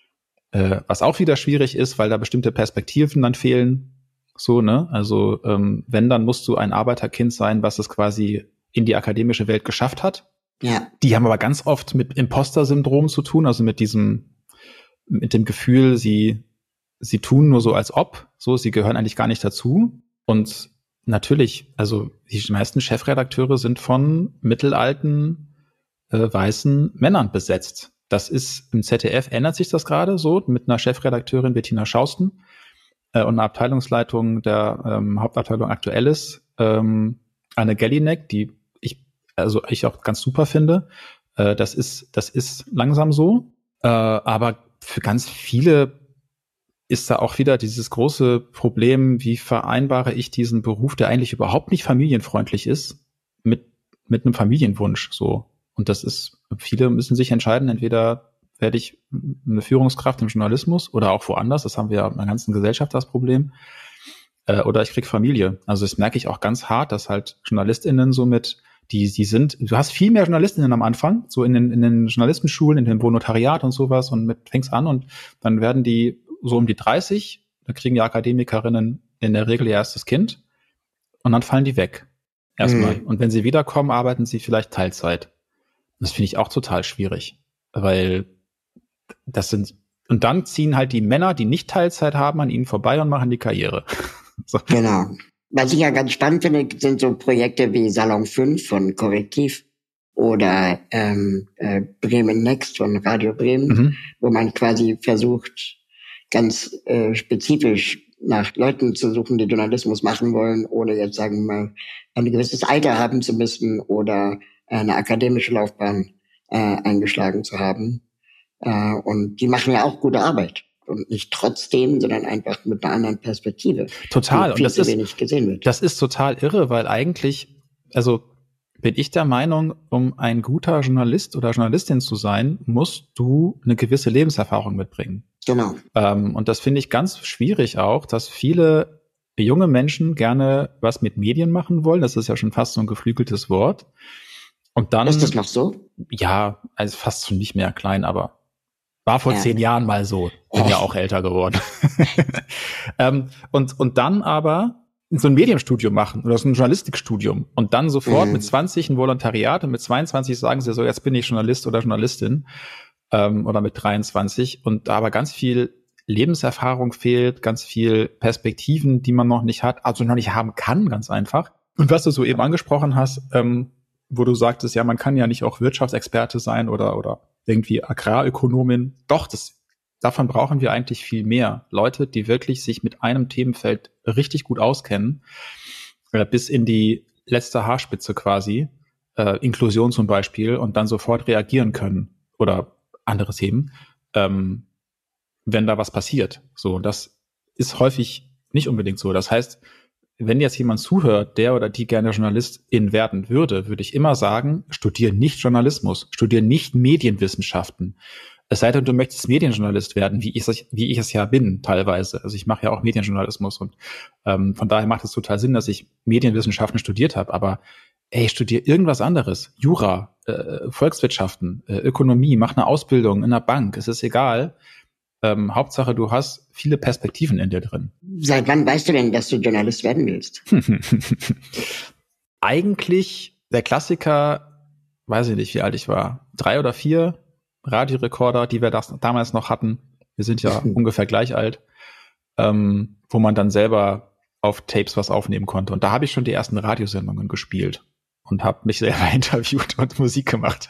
äh, was auch wieder schwierig ist, weil da bestimmte Perspektiven dann fehlen. So, ne? Also ähm, wenn, dann musst du ein Arbeiterkind sein, was es quasi in die akademische Welt geschafft hat. Ja. Die haben aber ganz oft mit Imposter-Syndrom zu tun, also mit diesem, mit dem Gefühl, sie, sie tun nur so als ob, so, sie gehören eigentlich gar nicht dazu. Und natürlich, also die meisten Chefredakteure sind von mittelalten weißen Männern besetzt. Das ist im Z D F, ändert sich das gerade so, mit einer Chefredakteurin Bettina Schausten äh, und einer Abteilungsleitung der ähm, Hauptabteilung Aktuelles, ähm, Anne Gellinek, die ich also ich auch ganz super finde. Äh, das ist das ist langsam so, äh, aber für ganz viele ist da auch wieder dieses große Problem, wie vereinbare ich diesen Beruf, der eigentlich überhaupt nicht familienfreundlich ist, mit mit einem Familienwunsch so. Und das ist, viele müssen sich entscheiden, entweder werde ich eine Führungskraft im Journalismus oder auch woanders. Das haben wir ja in der ganzen Gesellschaft das Problem. Äh, oder ich krieg Familie. Also das merke ich auch ganz hart, dass halt JournalistInnen so mit, die, die sind, du hast viel mehr JournalistInnen am Anfang, so in den, in den Journalistenschulen, in dem Volontariat und sowas und mit fängst an und dann werden die so um die dreißig, da kriegen die Akademikerinnen in der Regel ihr erstes Kind und dann fallen die weg. Erstmal. Mhm. Und wenn sie wiederkommen, arbeiten sie vielleicht Teilzeit. Das finde ich auch total schwierig, weil das sind, und dann ziehen halt die Männer, die nicht Teilzeit haben, an ihnen vorbei und machen die Karriere. So. Genau. Was ich ja ganz spannend finde, sind so Projekte wie Salon fünf von Korrektiv oder ähm, äh, Bremen Next von Radio Bremen, mhm. wo man quasi versucht, ganz äh, spezifisch nach Leuten zu suchen, die Journalismus machen wollen, ohne jetzt, sagen wir mal, ein gewisses Alter haben zu müssen oder eine akademische Laufbahn äh, eingeschlagen zu haben. Äh, und die machen ja auch gute Arbeit. Und nicht trotzdem, sondern einfach mit einer anderen Perspektive. Total. Und viel und das zu ist, wenig gesehen wird. Das ist total irre, weil eigentlich, also bin ich der Meinung, um ein guter Journalist oder Journalistin zu sein, musst du eine gewisse Lebenserfahrung mitbringen. Genau. Ähm, und das finde ich ganz schwierig auch, dass viele junge Menschen gerne was mit Medien machen wollen. Das ist ja schon fast so ein geflügeltes Wort. Und dann. Ist das noch so? Ja, also fast schon nicht mehr klein, aber war vor ja. zehn Jahren mal so. Bin ja auch älter geworden. ähm, und, und dann aber so ein Medienstudium machen oder so ein Journalistikstudium und dann sofort mhm. mit zwanzig ein Volontariat und mit zweiundzwanzig sagen sie so, jetzt bin ich Journalist oder Journalistin ähm, oder mit dreiundzwanzig und da aber ganz viel Lebenserfahrung fehlt, ganz viel Perspektiven, die man noch nicht hat, also noch nicht haben kann, ganz einfach. Und was du so eben angesprochen hast, ähm, wo du sagtest, ja, man kann ja nicht auch Wirtschaftsexperte sein oder oder irgendwie Agrarökonomin. Doch, das, davon brauchen wir eigentlich viel mehr. Leute, die wirklich sich mit einem Themenfeld richtig gut auskennen, äh, bis in die letzte Haarspitze quasi, äh, Inklusion zum Beispiel, und dann sofort reagieren können oder andere Themen, ähm, wenn da was passiert. So, und das ist häufig nicht unbedingt so. Das heißt, wenn jetzt jemand zuhört, der oder die gerne Journalistin werden würde, würde ich immer sagen, studiere nicht Journalismus, studiere nicht Medienwissenschaften. Es sei denn, du möchtest Medienjournalist werden, wie ich es, wie ich es ja bin teilweise. Also ich mache ja auch Medienjournalismus und ähm, von daher macht es total Sinn, dass ich Medienwissenschaften studiert habe. Aber ey, studiere irgendwas anderes. Jura, äh, Volkswirtschaften, äh, Ökonomie, mach eine Ausbildung in einer Bank. Es ist egal. Ähm, Hauptsache, du hast viele Perspektiven in dir drin. Seit wann weißt du denn, dass du Journalist werden willst? Eigentlich der Klassiker, weiß ich nicht, wie alt ich war, drei oder vier Radiorekorder, die wir das damals noch hatten. Wir sind ja ungefähr gleich alt, ähm, wo man dann selber auf Tapes was aufnehmen konnte. Und da habe ich schon die ersten Radiosendungen gespielt und habe mich selber interviewt und Musik gemacht.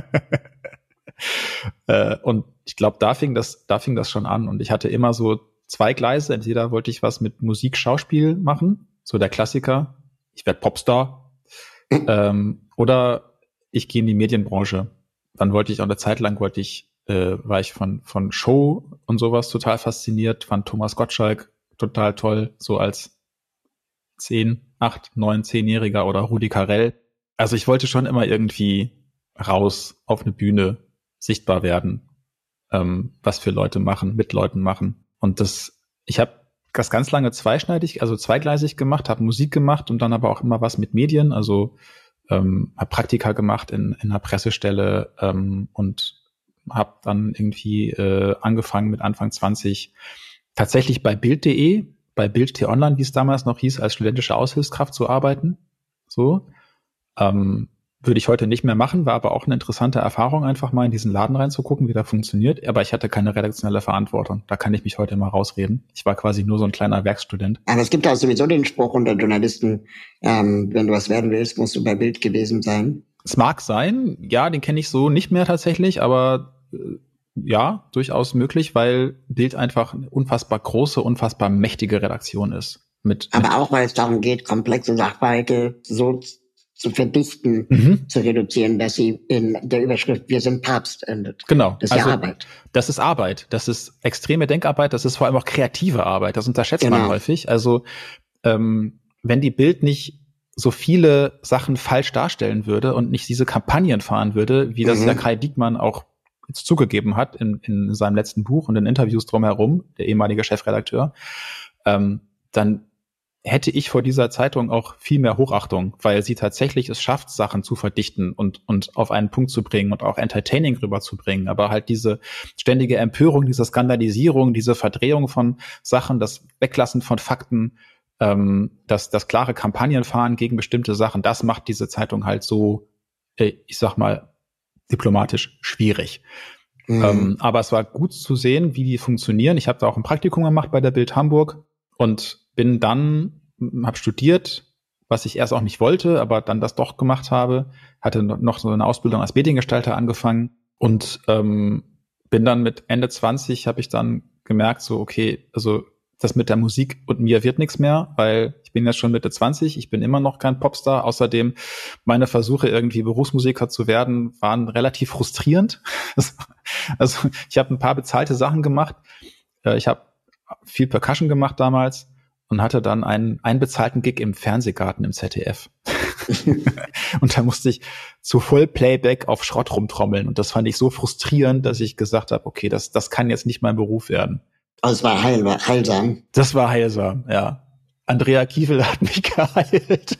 äh, und ich glaube, da fing das, da fing das schon an. Und ich hatte immer so zwei Gleise. Entweder wollte ich was mit Musik, Schauspiel machen, so der Klassiker. Ich werde Popstar. ähm, oder ich gehe in die Medienbranche. Dann wollte ich auch eine Zeit lang, wollte ich, äh, war ich von von Show und sowas total fasziniert. Fand Thomas Gottschalk total toll, so als zehn, acht, neun, zehnjähriger oder Rudi Carrell. Also ich wollte schon immer irgendwie raus auf eine Bühne, sichtbar werden, ähm, was für Leute machen, mit Leuten machen. Und das, ich habe das ganz lange zweischneidig, also zweigleisig gemacht, habe Musik gemacht und dann aber auch immer was mit Medien, also ähm, habe Praktika gemacht in, in einer Pressestelle ähm, und habe dann irgendwie äh, angefangen mit Anfang zwanzig tatsächlich bei Bild punkt de, bei Bild punkt T-Online, wie es damals noch hieß, als studentische Aushilfskraft zu arbeiten. So. Ähm, Würde ich heute nicht mehr machen, war aber auch eine interessante Erfahrung, einfach mal in diesen Laden reinzugucken, wie der funktioniert. Aber ich hatte keine redaktionelle Verantwortung. Da kann ich mich heute immer rausreden. Ich war quasi nur so ein kleiner Werkstudent. Aber es gibt auch sowieso den Spruch unter Journalisten, ähm, wenn du was werden willst, musst du bei Bild gewesen sein. Es mag sein, ja, den kenne ich so nicht mehr tatsächlich, aber äh, ja, durchaus möglich, weil Bild einfach eine unfassbar große, unfassbar mächtige Redaktion ist. Mit, aber mit auch, weil es darum geht, komplexe Sachverhalte so zu verdichten, mhm. zu reduzieren, dass sie in der Überschrift "Wir sind Papst" endet. Genau. Das ist also, ja Arbeit. Das ist Arbeit. Das ist extreme Denkarbeit. Das ist vor allem auch kreative Arbeit. Das unterschätzt genau. man häufig. Also ähm, wenn die Bild nicht so viele Sachen falsch darstellen würde und nicht diese Kampagnen fahren würde, wie das mhm. der Kai Diekmann auch jetzt zugegeben hat in, in seinem letzten Buch und in Interviews drumherum, der ehemalige Chefredakteur, ähm, dann hätte ich vor dieser Zeitung auch viel mehr Hochachtung, weil sie tatsächlich es schafft, Sachen zu verdichten und und auf einen Punkt zu bringen und auch entertaining rüberzubringen. Aber halt diese ständige Empörung, diese Skandalisierung, diese Verdrehung von Sachen, das Weglassen von Fakten, ähm, das das klare Kampagnenfahren gegen bestimmte Sachen, das macht diese Zeitung halt so, äh, ich sag mal, diplomatisch schwierig. Mhm. Ähm, aber es war gut zu sehen, wie die funktionieren. Ich habe da auch ein Praktikum gemacht bei der Bild Hamburg und bin dann, habe studiert, was ich erst auch nicht wollte, aber dann das doch gemacht habe, hatte noch so eine Ausbildung als Mediengestalter angefangen und ähm, bin dann mit Ende zwanzig, habe ich dann gemerkt, so okay, also das mit der Musik und mir wird nichts mehr, weil ich bin jetzt schon Mitte zwanzig, ich bin immer noch kein Popstar. Außerdem meine Versuche, irgendwie Berufsmusiker zu werden, waren relativ frustrierend. Also ich habe ein paar bezahlte Sachen gemacht. Ich habe viel Percussion gemacht damals und hatte dann einen, einen bezahlten Gig im Fernsehgarten im Z D F. Und da musste ich zu Vollplayback auf Schrott rumtrommeln. Und das fand ich so frustrierend, dass ich gesagt habe, okay, das, das kann jetzt nicht mein Beruf werden. Also es war heil, heilsam. Das war heilsam, ja. Andrea Kiefel hat mich geheilt.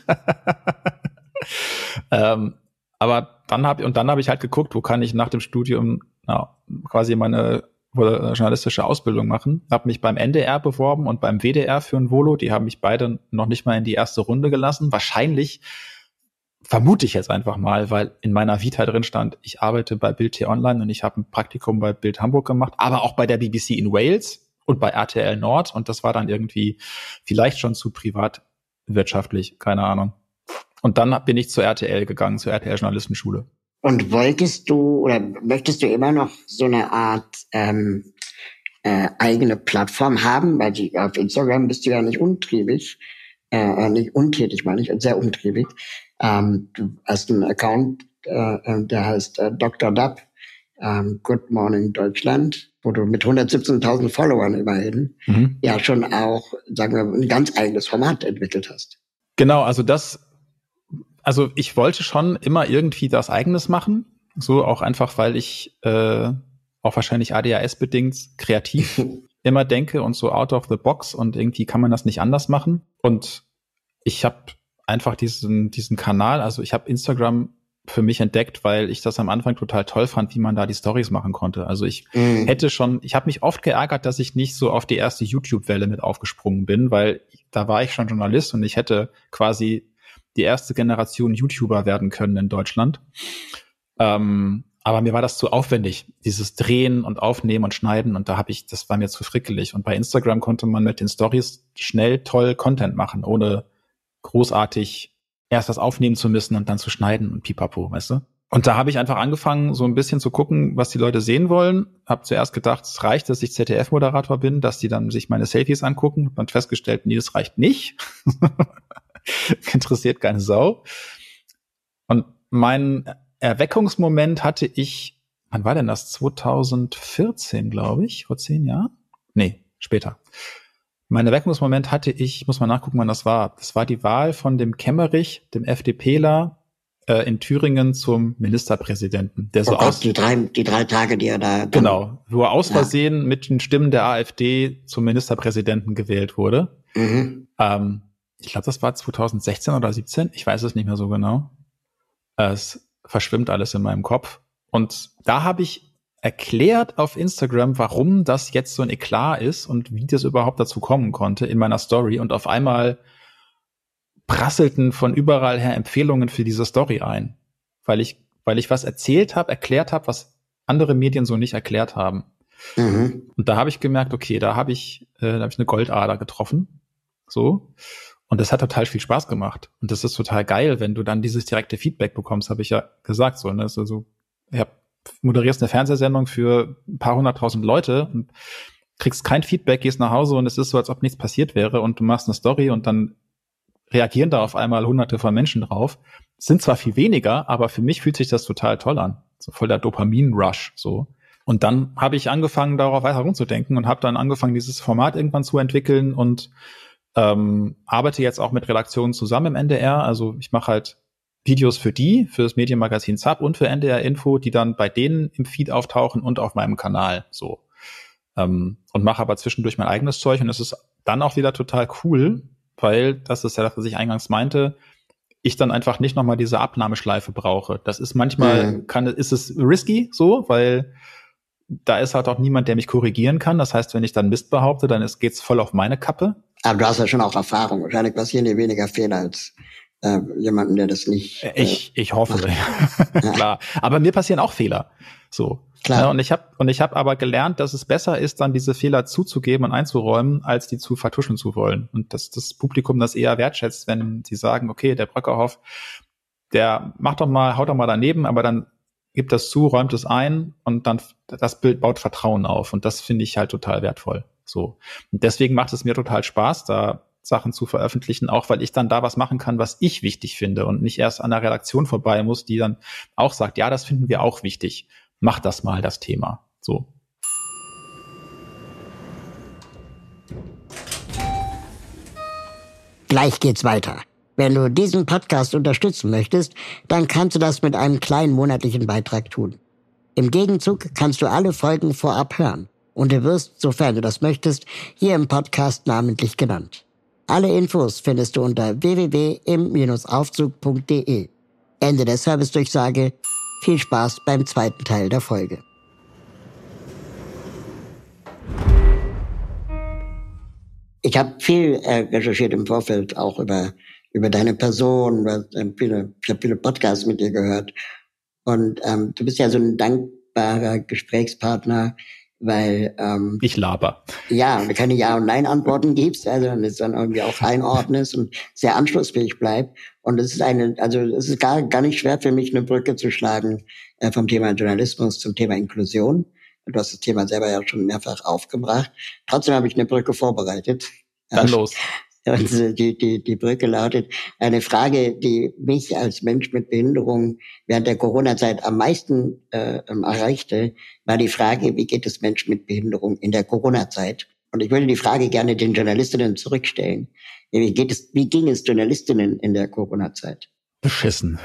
ähm, aber dann habe und dann habe ich halt geguckt, wo kann ich nach dem Studium na, quasi meine journalistische Ausbildung machen. Habe mich beim N D R beworben und beim W D R für ein Volo. Die haben mich beide noch nicht mal in die erste Runde gelassen. Wahrscheinlich, vermute ich jetzt einfach mal, weil in meiner Vita drin stand, ich arbeite bei Bild T-Online und ich habe ein Praktikum bei Bild Hamburg gemacht, aber auch bei der B B C in Wales und bei R T L Nord. Und das war dann irgendwie vielleicht schon zu privatwirtschaftlich, keine Ahnung. Und dann bin ich zur R T L gegangen, zur R T L Journalistenschule. Und wolltest du oder möchtest du immer noch so eine Art ähm, äh, eigene Plattform haben? Weil die, auf Instagram bist du ja nicht untriebig, äh, nicht untätig, meine ich, sehr untriebig. Ähm, du hast einen Account, äh, der heißt äh, Doktor Dub, ähm, Good Morning Deutschland, wo du mit hundertsiebzehntausend Followern immerhin mhm. ja schon auch, sagen wir, ein ganz eigenes Format entwickelt hast. Genau, also das Also ich wollte schon immer irgendwie das Eigenes machen, so auch einfach, weil ich äh, auch wahrscheinlich A D H S-bedingt kreativ immer denke und so out of the box und irgendwie kann man das nicht anders machen. Und ich habe einfach diesen diesen Kanal, also ich habe Instagram für mich entdeckt, weil ich das am Anfang total toll fand, wie man da die Stories machen konnte. Also ich mhm. hätte schon, ich habe mich oft geärgert, dass ich nicht so auf die erste YouTube-Welle mit aufgesprungen bin, weil da war ich schon Journalist und ich hätte quasi die erste Generation YouTuber werden können in Deutschland. Ähm, aber mir war das zu aufwendig, dieses Drehen und Aufnehmen und Schneiden. Und da habe ich, das war mir zu frickelig. Und bei Instagram konnte man mit den Stories schnell toll Content machen, ohne großartig erst das aufnehmen zu müssen und dann zu schneiden und pipapo, weißt du? Und da habe ich einfach angefangen, so ein bisschen zu gucken, was die Leute sehen wollen. Hab zuerst gedacht, es reicht, dass ich Z D F-Moderator bin, dass die dann sich meine Selfies angucken. Hab dann festgestellt, nee, das reicht nicht. Interessiert keine Sau. Und mein Erweckungsmoment hatte ich, wann war denn das? zwanzig vierzehn, glaube ich, vor zehn Jahren? Nee, später. Mein Erweckungsmoment hatte ich, muss mal nachgucken, wann das war. Das war die Wahl von dem Kemmerich, dem FDPler, äh, in Thüringen zum Ministerpräsidenten. Der so oh Gott, aus die drei, die drei Tage, die er da... Genau, wo er aus Versehen ja. mit den Stimmen der AfD zum Ministerpräsidenten gewählt wurde. Mhm. Ähm, Ich glaube, das war zwanzig sechzehn oder siebzehn. Ich weiß es nicht mehr so genau. Es verschwimmt alles in meinem Kopf. Und da habe ich erklärt auf Instagram, warum das jetzt so ein Eklat ist und wie das überhaupt dazu kommen konnte in meiner Story. Und auf einmal prasselten von überall her Empfehlungen für diese Story ein. Weil ich, weil ich was erzählt habe, erklärt habe, was andere Medien so nicht erklärt haben. Mhm. Und da habe ich gemerkt, okay, da habe ich, äh, da habe ich eine Goldader getroffen. So. Und das hat total viel Spaß gemacht. Und das ist total geil, wenn du dann dieses direkte Feedback bekommst, habe ich ja gesagt. So, ne? Also, ich hab, moderierst eine Fernsehsendung für ein paar hunderttausend Leute und kriegst kein Feedback, gehst nach Hause und es ist so, als ob nichts passiert wäre und du machst eine Story und dann reagieren da auf einmal hunderte von Menschen drauf. Es sind zwar viel weniger, aber für mich fühlt sich das total toll an. So voll der Dopamin-Rush, so. Und dann habe ich angefangen, darauf weiter rumzudenken und habe dann angefangen, dieses Format irgendwann zu entwickeln und Ähm, arbeite jetzt auch mit Redaktionen zusammen im N D R. Also ich mache halt Videos für die, für das Medienmagazin Zap und für N D R Info, die dann bei denen im Feed auftauchen und auf meinem Kanal so. Ähm, und mache aber zwischendurch mein eigenes Zeug und es ist dann auch wieder total cool, weil, das ist ja das, was ich eingangs meinte, ich dann einfach nicht nochmal diese Abnahmeschleife brauche. Das ist manchmal, mhm. kann, ist es risky so, weil da ist halt auch niemand, der mich korrigieren kann. Das heißt, wenn ich dann Mist behaupte, dann ist, geht's voll auf meine Kappe. Aber du hast ja schon auch Erfahrung. Wahrscheinlich passieren dir weniger Fehler als äh, jemanden, der das nicht. Äh, ich ich hoffe, ja. Klar. Aber mir passieren auch Fehler. So. Klar. Ja, und ich habe und ich habe aber gelernt, dass es besser ist, dann diese Fehler zuzugeben und einzuräumen, als die zu vertuschen zu wollen. Und dass das Publikum das eher wertschätzt, wenn sie sagen, okay, der Bröckerhoff, der macht doch mal, haut doch mal daneben, aber dann gibt das zu, räumt es ein und dann das Bild baut Vertrauen auf. Und das finde ich halt total wertvoll. So. Und deswegen macht es mir total Spaß, da Sachen zu veröffentlichen, auch weil ich dann da was machen kann, was ich wichtig finde und nicht erst an der Redaktion vorbei muss, die dann auch sagt, ja, das finden wir auch wichtig. Mach das mal, das Thema. So. Gleich geht's weiter. Wenn du diesen Podcast unterstützen möchtest, dann kannst du das mit einem kleinen monatlichen Beitrag tun. Im Gegenzug kannst du alle Folgen vorab hören und du wirst, sofern du das möchtest, hier im Podcast namentlich genannt. Alle Infos findest du unter w w w punkt im aufzug punkt d e. Ende der Servicedurchsage. Viel Spaß beim zweiten Teil der Folge. Ich habe viel äh, recherchiert im Vorfeld, auch über über deine Person, über, äh, viele, ich habe viele Podcasts mit dir gehört. Und ähm, du bist ja so ein dankbarer Gesprächspartner, weil ähm, ich laber. Ja, und du keine Ja- und Nein-Antworten gibst, also und es dann irgendwie auch einordnest und sehr anschlussfähig bleibt. Und es ist eine, also es ist gar gar nicht schwer für mich, eine Brücke zu schlagen äh, vom Thema Journalismus zum Thema Inklusion. Du hast das Thema selber ja schon mehrfach aufgebracht. Trotzdem habe ich eine Brücke vorbereitet. Dann los. Und die, die, die Brücke lautet, eine Frage, die mich als Mensch mit Behinderung während der Corona-Zeit am meisten äh, erreichte, war die Frage, wie geht es Menschen mit Behinderung in der Corona-Zeit? Und ich würde die Frage gerne den Journalistinnen zurückstellen. Wie geht es, wie ging es Journalistinnen in der Corona-Zeit? Beschissen.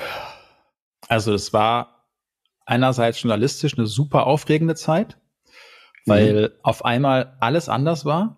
Also es war einerseits journalistisch eine super aufregende Zeit, weil mhm. auf einmal alles anders war.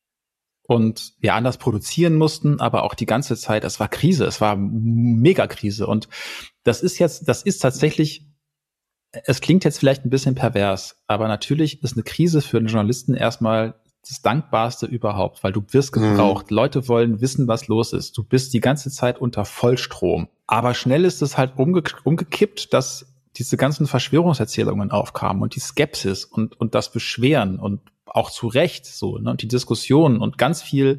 Und wir anders produzieren mussten, aber auch die ganze Zeit, es war Krise, es war Megakrise. Und das ist jetzt, das ist tatsächlich, es klingt jetzt vielleicht ein bisschen pervers, aber natürlich ist eine Krise für einen Journalisten erstmal das Dankbarste überhaupt, weil du wirst gebraucht. Mhm. Leute wollen wissen, was los ist. Du bist die ganze Zeit unter Vollstrom. Aber schnell ist es halt umge- umgekippt, dass diese ganzen Verschwörungserzählungen aufkamen und die Skepsis und, und das Beschweren und auch zu Recht so, ne, und die Diskussionen und ganz viel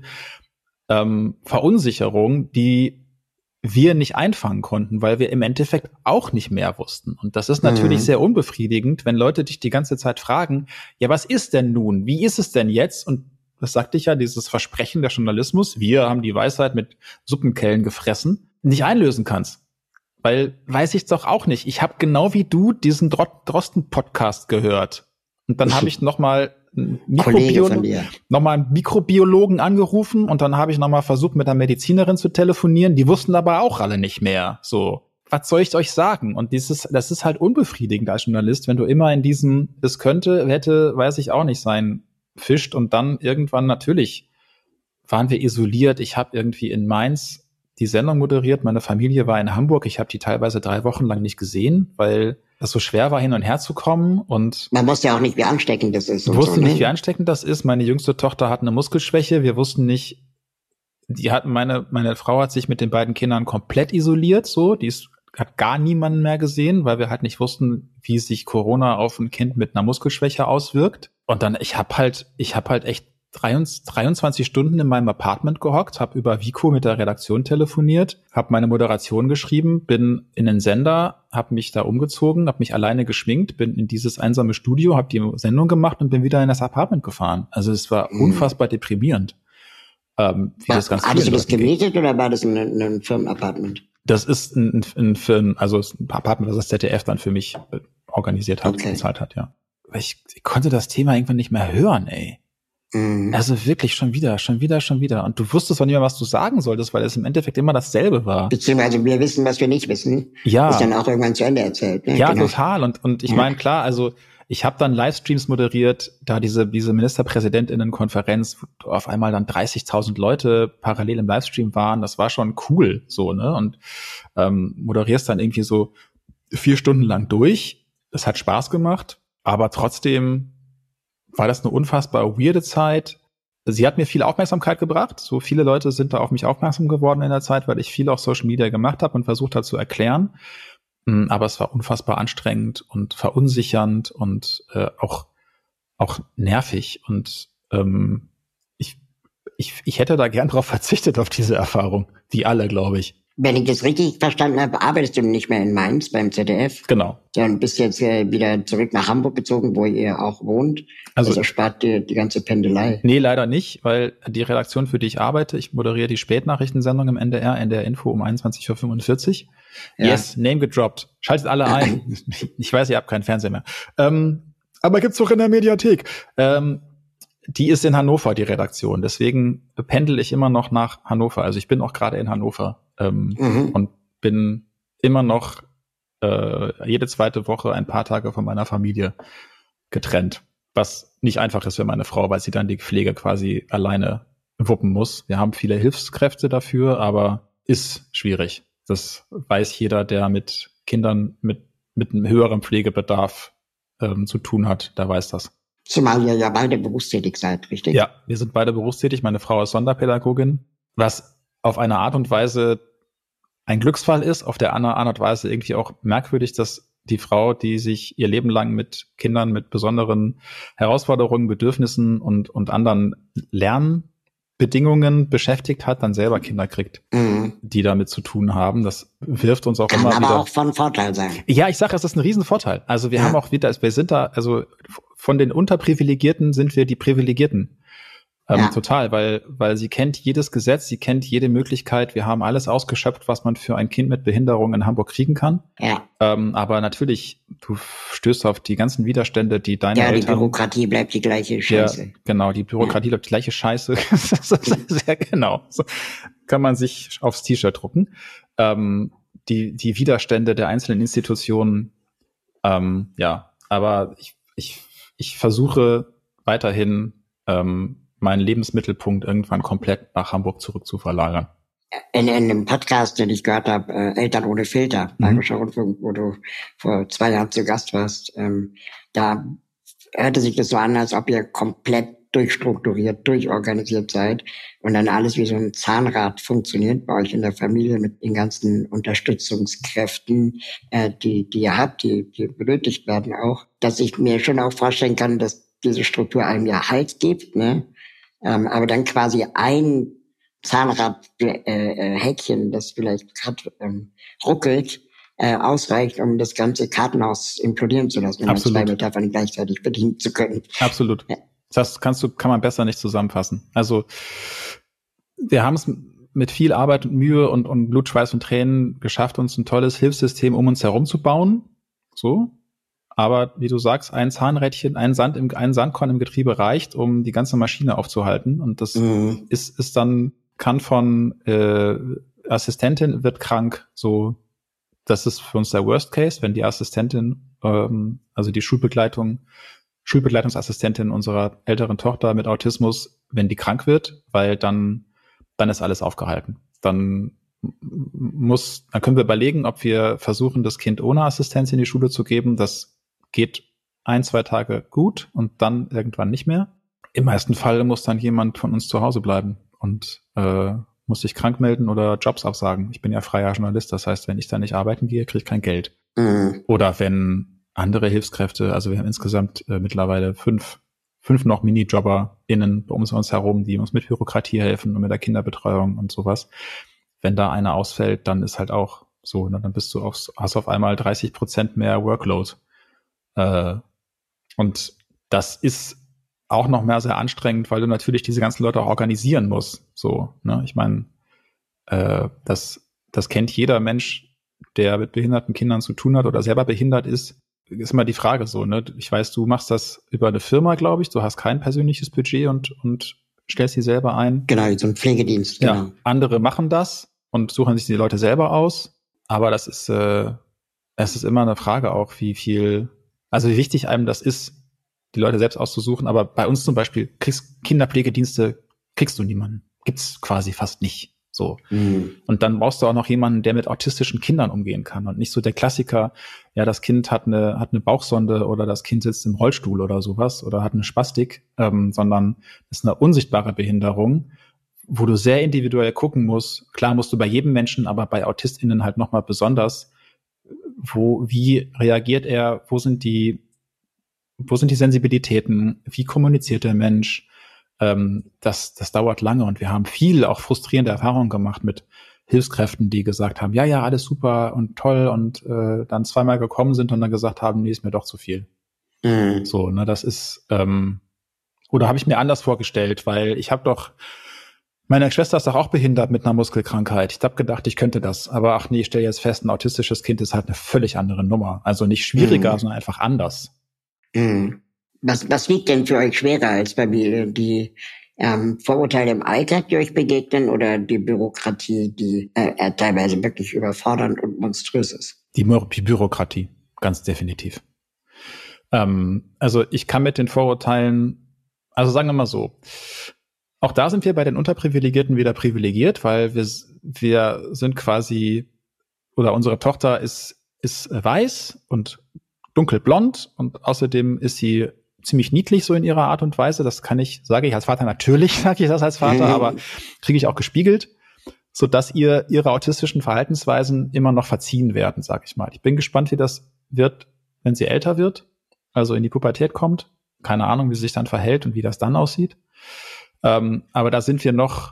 ähm, Verunsicherung, die wir nicht einfangen konnten, weil wir im Endeffekt auch nicht mehr wussten. Und das ist natürlich mhm. sehr unbefriedigend, wenn Leute dich die ganze Zeit fragen, ja, was ist denn nun? Wie ist es denn jetzt? Und das sagte ich ja, dieses Versprechen der Journalismus, wir haben die Weisheit mit Suppenkellen gefressen, nicht einlösen kannst. Weil weiß ich doch auch nicht. Ich habe genau wie du diesen Drosten-Podcast gehört. Und dann habe ich noch mal einen Mikrobiolo- noch mal einen Mikrobiologen angerufen und dann habe ich noch mal versucht, mit einer Medizinerin zu telefonieren. Die wussten aber auch alle nicht mehr. So, was soll ich euch sagen? Und dieses, das ist halt unbefriedigend als Journalist, wenn du immer in diesem, es könnte, hätte, weiß ich auch nicht sein, fischt und dann irgendwann natürlich waren wir isoliert. Ich habe irgendwie in Mainz die Sendung moderiert. Meine Familie war in Hamburg. Ich habe die teilweise drei Wochen lang nicht gesehen, weil es so schwer war, hin und her zu kommen. Und man wusste ja auch nicht, wie ansteckend das ist. Wir wussten so, nicht, ne? wie ansteckend das ist. Meine jüngste Tochter hat eine Muskelschwäche. Wir wussten nicht, die hatten meine, meine Frau hat sich mit den beiden Kindern komplett isoliert, so. Die ist, hat gar niemanden mehr gesehen, weil wir halt nicht wussten, wie sich Corona auf ein Kind mit einer Muskelschwäche auswirkt. Und dann, ich habe halt, ich habe halt echt dreiundzwanzig Stunden in meinem Apartment gehockt, habe über Vico mit der Redaktion telefoniert, habe meine Moderation geschrieben, bin in den Sender, habe mich da umgezogen, habe mich alleine geschminkt, bin in dieses einsame Studio, habe die Sendung gemacht und bin wieder in das Apartment gefahren. Also es war mhm. unfassbar deprimierend. Ähm, wie war, das ganz hattest du das gemietet geht. Oder war das ein, ein Firmenapartment? Das ist ein, ein Firmen, also ein Apartment, was das Z D F dann für mich organisiert hat, okay. bezahlt hat, ja. Ich, ich konnte das Thema irgendwann nicht mehr hören, ey. Also wirklich schon wieder, schon wieder, schon wieder. Und du wusstest auch nicht mehr, was du sagen solltest, weil es im Endeffekt immer dasselbe war. Beziehungsweise wir wissen, was wir nicht wissen. Ja. Ist dann auch irgendwann zu Ende erzählt. Ne? Ja, genau. total. Und, und ich ja. meine, klar, also Ich habe dann Livestreams moderiert, da diese diese Ministerpräsidentinnenkonferenz, wo auf einmal dann dreißigtausend Leute parallel im Livestream waren. Das war schon cool, so, ne? Und ähm, moderierst dann irgendwie so vier Stunden lang durch. Das hat Spaß gemacht, aber trotzdem war das eine unfassbar weirde Zeit. Sie hat mir viel Aufmerksamkeit gebracht. So viele Leute sind da auf mich aufmerksam geworden in der Zeit, weil ich viel auf Social Media gemacht habe und versucht habe zu erklären. Aber es war unfassbar anstrengend und verunsichernd und äh, auch auch nervig. Und ähm, ich ich ich hätte da gern drauf verzichtet auf diese Erfahrung. Die alle, glaube ich. Wenn ich das richtig verstanden habe, arbeitest du nicht mehr in Mainz beim Z D F. Genau. Dann bist jetzt äh, wieder zurück nach Hamburg gezogen, wo ihr auch wohnt. Also, also spart dir die ganze Pendelei. Nee, leider nicht, weil die Redaktion, für die ich arbeite, ich moderiere die Spätnachrichtensendung im N D R, N D R Info um einundzwanzig Uhr fünfundvierzig. Ja. Yes, Name gedroppt. Schaltet alle ein. Ich weiß, ihr habt keinen Fernseher mehr. Ähm, aber gibt's doch in der Mediathek. Ähm, die ist in Hannover, die Redaktion. Deswegen pendel ich immer noch nach Hannover. Also ich bin auch gerade in Hannover. Ähm, mhm. Und bin immer noch äh, jede zweite Woche ein paar Tage von meiner Familie getrennt, was nicht einfach ist für meine Frau, weil sie dann die Pflege quasi alleine wuppen muss. Wir haben viele Hilfskräfte dafür, aber ist schwierig. Das weiß jeder, der mit Kindern mit mit einem höheren Pflegebedarf ähm, zu tun hat, der weiß das. Zumal ihr ja beide berufstätig seid, richtig? Ja, wir sind beide berufstätig. Meine Frau ist Sonderpädagogin, was auf eine Art und Weise ein Glücksfall ist, auf der anderen Art und Weise irgendwie auch merkwürdig, dass die Frau, die sich ihr Leben lang mit Kindern mit besonderen Herausforderungen, Bedürfnissen und und anderen Lernbedingungen beschäftigt hat, dann selber Kinder kriegt, mhm. die damit zu tun haben. Das wirft uns auch Kann immer aber wieder. Kann aber auch von Vorteil sein. Ja, ich sage, es ist ein Riesenvorteil. Also wir ja. haben auch wieder, wir sind da, also von den Unterprivilegierten sind wir die Privilegierten. Ähm, ja. Total, weil weil sie kennt jedes Gesetz, sie kennt jede Möglichkeit. Wir haben alles ausgeschöpft, was man für ein Kind mit Behinderung in Hamburg kriegen kann. Ja. Ähm, aber natürlich, du stößt auf die ganzen Widerstände, die deine ja, Eltern... Ja, die Bürokratie bleibt die gleiche Scheiße. Ja, genau, die Bürokratie ja. bleibt die gleiche Scheiße. Sehr genau. So kann man sich aufs T-Shirt drucken. Ähm, die die Widerstände der einzelnen Institutionen, ähm, ja, aber ich ich ich versuche weiterhin ähm, meinen Lebensmittelpunkt irgendwann komplett nach Hamburg zurückzuverlagern. In, in einem Podcast, den ich gehört habe, äh, Eltern ohne Filter, Bayerischer mhm. Rundfunk, wo du vor zwei Jahren zu Gast warst, ähm, da hörte sich das so an, als ob ihr komplett durchstrukturiert, durchorganisiert seid und dann alles wie so ein Zahnrad funktioniert bei euch in der Familie mit den ganzen Unterstützungskräften, äh, die, die ihr habt, die, die benötigt werden auch, dass ich mir schon auch vorstellen kann, dass diese Struktur einem ja Halt gibt, ne? Ähm, aber dann quasi ein Zahnrad-Häkchen, äh, das vielleicht gerade ähm, ruckelt, äh, ausreicht, um das ganze Kartenhaus implodieren zu lassen, um zwei Metaphern gleichzeitig bedienen zu können. Absolut. Ja. Das kannst du, kann man besser nicht zusammenfassen. Also wir haben es mit viel Arbeit und Mühe und, und Blut, Schweiß und Tränen geschafft, uns ein tolles Hilfssystem um uns herum zu bauen. So. Aber wie du sagst, ein Zahnrädchen, ein Sand im, ein Sandkorn im Getriebe reicht, um die ganze Maschine aufzuhalten. Und das mhm. ist, ist dann, kann von äh, Assistentin wird krank. So, das ist für uns der Worst Case, wenn die Assistentin, ähm, also die Schulbegleitung, Schulbegleitungsassistentin unserer älteren Tochter mit Autismus, wenn die krank wird, weil dann, dann ist alles aufgehalten. Dann muss, dann können wir überlegen, ob wir versuchen, das Kind ohne Assistenz in die Schule zu geben. Das geht ein, zwei Tage gut und dann irgendwann nicht mehr. Im meisten Fall muss dann jemand von uns zu Hause bleiben und äh, muss sich krank melden oder Jobs absagen. Ich bin ja freier Journalist, das heißt, wenn ich da nicht arbeiten gehe, kriege ich kein Geld. Mhm. Oder wenn andere Hilfskräfte, also wir haben insgesamt äh, mittlerweile fünf, fünf noch MinijobberInnen um uns herum, die uns mit Bürokratie helfen und mit der Kinderbetreuung und sowas. Wenn da einer ausfällt, dann ist halt auch so, ne, dann bist du auf, hast auf einmal dreißig Prozent mehr Workload. Äh, und das ist auch noch mehr sehr anstrengend, weil du natürlich diese ganzen Leute auch organisieren musst. So, ne, ich meine, äh, das, das kennt jeder Mensch, der mit behinderten Kindern zu tun hat oder selber behindert ist. Ist immer die Frage so, ne? Ich weiß, du machst das über eine Firma, glaube ich. Du hast kein persönliches Budget und und stellst sie selber ein. Genau, so ein Pflegedienst. Genau. Ja, andere machen das und suchen sich die Leute selber aus. Aber das ist, äh, es ist immer eine Frage auch, wie viel, Also wie wichtig einem das ist, die Leute selbst auszusuchen. Aber bei uns zum Beispiel kriegst Kinderpflegedienste, kriegst du niemanden. Gibt's quasi fast nicht. So. Mhm. Und dann brauchst du auch noch jemanden, der mit autistischen Kindern umgehen kann und nicht so der Klassiker, ja, das Kind hat eine, hat eine Bauchsonde oder das Kind sitzt im Rollstuhl oder sowas oder hat eine Spastik, ähm, sondern ist eine unsichtbare Behinderung, wo du sehr individuell gucken musst. Klar musst du bei jedem Menschen, aber bei AutistInnen halt nochmal besonders, wo, wie reagiert er, wo sind die, wo sind die Sensibilitäten, wie kommuniziert der Mensch? Ähm, das, das dauert lange und wir haben viel auch frustrierende Erfahrungen gemacht mit Hilfskräften, die gesagt haben, ja, ja, alles super und toll und äh, dann zweimal gekommen sind und dann gesagt haben, nee, ist mir doch zu viel. Mhm. So, ne, das ist, ähm, oder habe ich mir anders vorgestellt, weil ich habe doch, meine Schwester ist doch auch behindert mit einer Muskelkrankheit. Ich habe gedacht, ich könnte das, aber ach nee, ich stelle jetzt fest, ein autistisches Kind ist halt eine völlig andere Nummer. Also nicht schwieriger, mhm. sondern einfach anders. Mhm. Was, was wiegt denn für euch schwerer als bei mir? Die ähm, Vorurteile im Alltag, die euch begegnen, oder die Bürokratie, die äh, teilweise wirklich überfordernd und monströs ist? Die, die Bürokratie, ganz definitiv. Ähm, also ich kann mit den Vorurteilen, also sagen wir mal so, auch da sind wir bei den Unterprivilegierten wieder privilegiert, weil wir, wir sind quasi, oder unsere Tochter ist, ist weiß und dunkelblond und außerdem ist sie ziemlich niedlich so in ihrer Art und Weise. Das kann ich, sage ich als Vater, natürlich sage ich das als Vater, aber kriege ich auch gespiegelt, so dass ihr ihre autistischen Verhaltensweisen immer noch verziehen werden, sage ich mal. Ich bin gespannt, wie das wird, wenn sie älter wird, also in die Pubertät kommt. Keine Ahnung, wie sie sich dann verhält und wie das dann aussieht. Ähm, aber da sind wir noch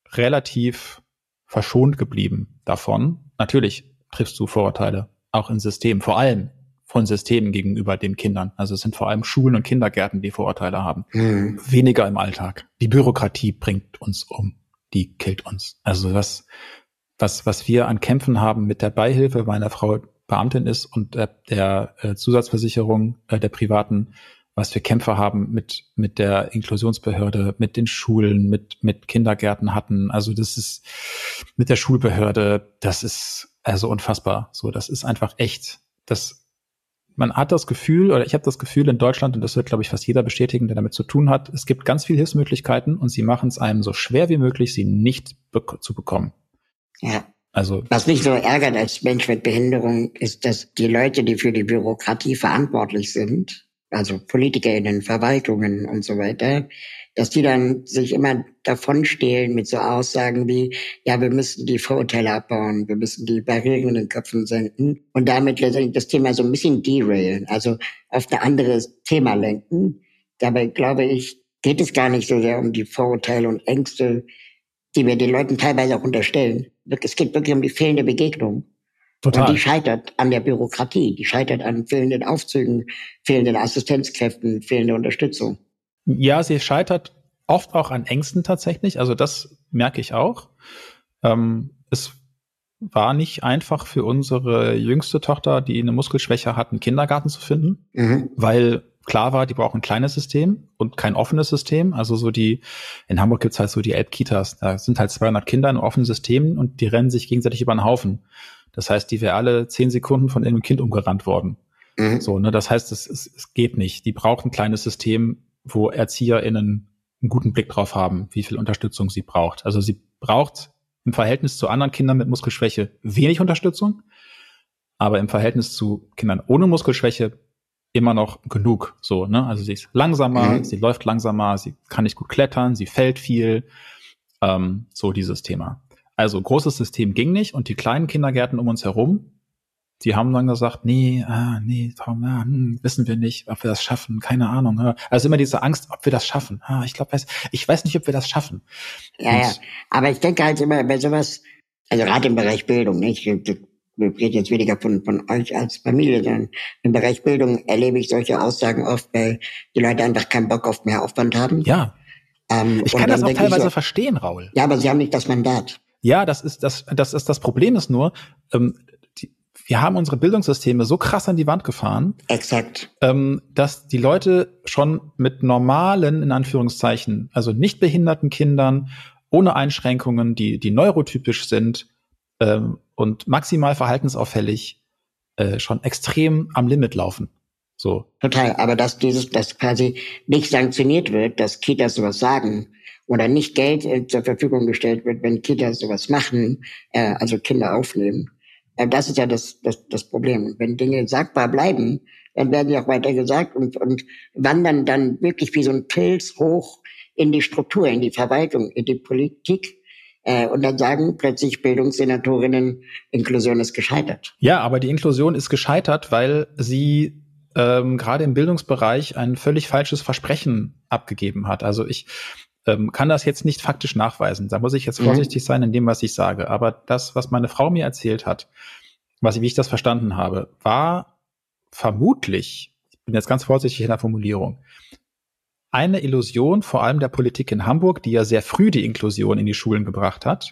relativ verschont geblieben davon. Natürlich triffst du Vorurteile, auch in Systemen, vor allem von Systemen gegenüber den Kindern. Also es sind vor allem Schulen und Kindergärten, die Vorurteile haben. Mhm. Weniger im Alltag. Die Bürokratie bringt uns um. Die killt uns. Also was, was, was wir an Kämpfen haben mit der Beihilfe, weil eine Frau Beamtin ist und der, der äh, Zusatzversicherung äh, der privaten, was wir Kämpfe haben mit, mit der Inklusionsbehörde, mit den Schulen, mit, mit Kindergärten hatten. Also das ist mit der Schulbehörde, das ist also unfassbar. So, das ist einfach echt, das man hat das Gefühl, oder ich habe das Gefühl in Deutschland, und das wird, glaube ich, fast jeder bestätigen, der damit zu tun hat, es gibt ganz viele Hilfsmöglichkeiten und sie machen es einem so schwer wie möglich, sie nicht be- zu bekommen. Ja. Also, was mich so ärgert als Mensch mit Behinderung, ist, dass die Leute, die für die Bürokratie verantwortlich sind, also PolitikerInnen, Verwaltungen und so weiter, dass die dann sich immer davonstehlen mit so Aussagen wie, ja, wir müssen die Vorurteile abbauen, wir müssen die Barrieren in den Köpfen senken und damit letztendlich das Thema so ein bisschen derailen, also auf ein anderes Thema lenken. Dabei, glaube ich, geht es gar nicht so sehr um die Vorurteile und Ängste, die wir den Leuten teilweise auch unterstellen. Es geht wirklich um die fehlende Begegnung. Total. Und die scheitert an der Bürokratie, die scheitert an fehlenden Aufzügen, fehlenden Assistenzkräften, fehlende Unterstützung. Ja, sie scheitert oft auch an Ängsten tatsächlich. Also das merke ich auch. Ähm, es war nicht einfach für unsere jüngste Tochter, die eine Muskelschwäche hat, einen Kindergarten zu finden, mhm. weil klar war, die brauchen ein kleines System und kein offenes System. Also so die, in Hamburg gibt's halt so die Elbkitas. Da sind halt zweihundert Kinder in offenen Systemen und die rennen sich gegenseitig über den Haufen. Das heißt, die wäre alle zehn Sekunden von einem Kind umgerannt worden. Mhm. So, ne, das heißt, es, es, es geht nicht. Die braucht ein kleines System, wo ErzieherInnen einen guten Blick drauf haben, wie viel Unterstützung sie braucht. Also sie braucht im Verhältnis zu anderen Kindern mit Muskelschwäche wenig Unterstützung, aber im Verhältnis zu Kindern ohne Muskelschwäche immer noch genug. So, ne, also sie ist langsamer, mhm. sie läuft langsamer, sie kann nicht gut klettern, sie fällt viel. Ähm, so dieses Thema. Also großes System ging nicht und die kleinen Kindergärten um uns herum, die haben dann gesagt, nee, ah, nee, Tom, ah, hm, wissen wir nicht, ob wir das schaffen, keine Ahnung. Ah. Also immer diese Angst, ob wir das schaffen. Ah, ich glaube, ich weiß nicht, ob wir das schaffen. Ja, und, ja, aber ich denke halt immer bei sowas, also gerade im Bereich Bildung, nicht? Ich rede jetzt weniger von, von euch als Familie, sondern im Bereich Bildung erlebe ich solche Aussagen oft, weil die Leute einfach keinen Bock auf mehr Aufwand haben. Ja, ähm, ich kann das auch teilweise so, verstehen, Raul. Ja, aber sie haben nicht das Mandat. Ja, das ist das, das ist das Problem ist nur, ähm, die, wir haben unsere Bildungssysteme so krass an die Wand gefahren, exakt, ähm, dass die Leute schon mit normalen, in Anführungszeichen, also nicht behinderten Kindern, ohne Einschränkungen, die die neurotypisch sind ähm, und maximal verhaltensauffällig, äh, schon extrem am Limit laufen. So. Total. Aber dass dieses, dass quasi nicht sanktioniert wird, dass Kitas sowas sagen oder nicht Geld äh, zur Verfügung gestellt wird, wenn Kitas sowas machen, äh, also Kinder aufnehmen. Äh, das ist ja das, das, das Problem. Wenn Dinge sagbar bleiben, dann werden sie auch weiter gesagt und, und wandern dann wirklich wie so ein Pilz hoch in die Struktur, in die Verwaltung, in die Politik. Äh, und dann sagen plötzlich Bildungssenatorinnen, Inklusion ist gescheitert. Ja, aber die Inklusion ist gescheitert, weil sie ähm, gerade im Bildungsbereich ein völlig falsches Versprechen abgegeben hat. Also ich ähm, kann das jetzt nicht faktisch nachweisen. Da muss ich jetzt vorsichtig mhm. sein in dem, was ich sage. Aber das, was meine Frau mir erzählt hat, was, wie ich das verstanden habe, war vermutlich, ich bin jetzt ganz vorsichtig in der Formulierung, eine Illusion, vor allem der Politik in Hamburg, die ja sehr früh die Inklusion in die Schulen gebracht hat.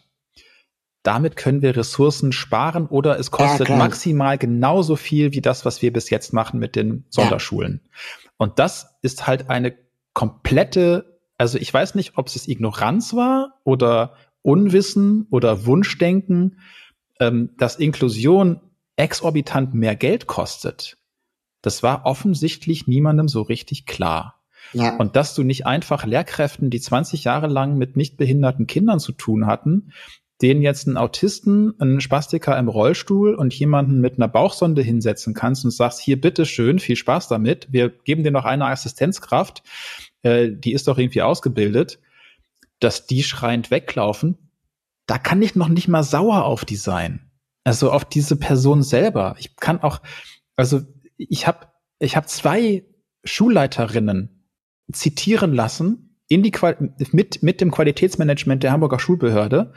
Damit können wir Ressourcen sparen oder es kostet ja, maximal genauso viel wie das, was wir bis jetzt machen mit den Sonderschulen. Ja. Und das ist halt eine komplette, also ich weiß nicht, ob es Ignoranz war oder Unwissen oder Wunschdenken, ähm, dass Inklusion exorbitant mehr Geld kostet. Das war offensichtlich niemandem so richtig klar. Ja. Und dass du nicht einfach Lehrkräften, die zwanzig Jahre lang mit nicht behinderten Kindern zu tun hatten, denen jetzt einen Autisten, einen Spastiker im Rollstuhl und jemanden mit einer Bauchsonde hinsetzen kannst und sagst, hier, bitteschön, viel Spaß damit, wir geben dir noch eine Assistenzkraft, äh, die ist doch irgendwie ausgebildet, dass die schreiend weglaufen, da kann ich noch nicht mal sauer auf die sein. Also auf diese Person selber. Ich kann auch, also ich habe ich hab zwei Schulleiterinnen zitieren lassen in die Qual- mit mit dem Qualitätsmanagement der Hamburger Schulbehörde,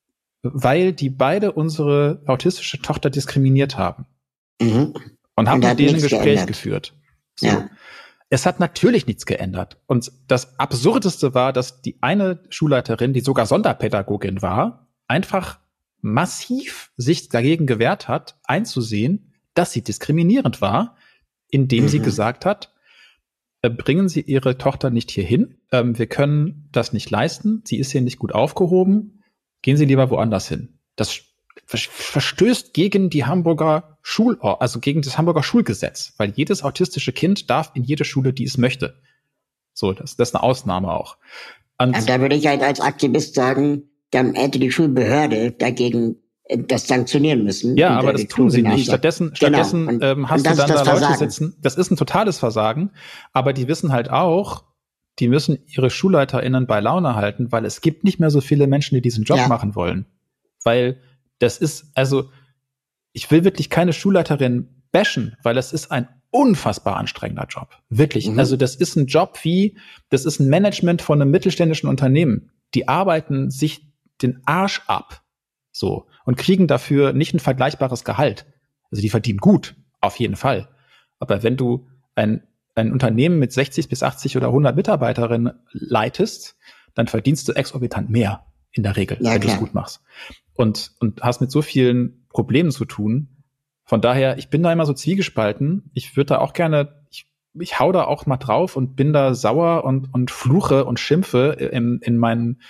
weil die beide unsere autistische Tochter diskriminiert haben. Mhm. Und haben mit denen ein Gespräch geändert. geführt. So. Ja. Es hat natürlich nichts geändert. Und das Absurdeste war, dass die eine Schulleiterin, die sogar Sonderpädagogin war, einfach massiv sich dagegen gewehrt hat, einzusehen, dass sie diskriminierend war, indem mhm. sie gesagt hat, bringen Sie Ihre Tochter nicht hierhin. Ähm, wir können das nicht leisten. Sie ist hier nicht gut aufgehoben. Gehen Sie lieber woanders hin. Das verstößt gegen die Hamburger Schul, also gegen das Hamburger Schulgesetz, weil jedes autistische Kind darf in jede Schule, die es möchte. So, das, das ist eine Ausnahme auch. Und also da würde ich halt als Aktivist sagen, dann hätte die Schulbehörde dagegen das sanktionieren müssen. Ja, aber das tun sie nicht. Stattdessen, stattdessen genau. und, ähm, hast du dann da Leute Versagen. sitzen. Das ist ein totales Versagen. Aber die wissen halt auch, die müssen ihre SchulleiterInnen bei Laune halten, weil es gibt nicht mehr so viele Menschen, die diesen Job ja. machen wollen. Weil das ist, also ich will wirklich keine Schulleiterin bashen, weil das ist ein unfassbar anstrengender Job. Wirklich. Mhm. Also das ist ein Job wie, das ist ein Management von einem mittelständischen Unternehmen. Die arbeiten sich den Arsch ab. So. Und kriegen dafür nicht ein vergleichbares Gehalt. Also die verdienen gut, auf jeden Fall. Aber wenn du ein, ein Unternehmen mit sechzig bis achtzig oder hundert Mitarbeiterinnen leitest, dann verdienst du exorbitant mehr in der Regel, ja, wenn du es gut machst. Und, und hast mit so vielen Problemen zu tun. Von daher, ich bin da immer so zwiegespalten. Ich würde da auch gerne, ich, ich hau da auch mal drauf und bin da sauer und, und fluche und schimpfe in, in meinen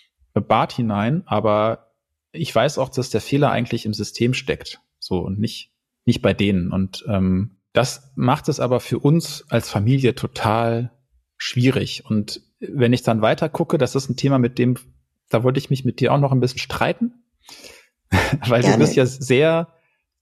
Bart hinein. Aber ich weiß auch, dass der Fehler eigentlich im System steckt, so und nicht nicht bei denen. Und ähm, das macht es aber für uns als Familie total schwierig. Und wenn ich dann weiter gucke, das ist ein Thema, mit dem, da wollte ich mich mit dir auch noch ein bisschen streiten, weil Gerne. Du bist ja sehr,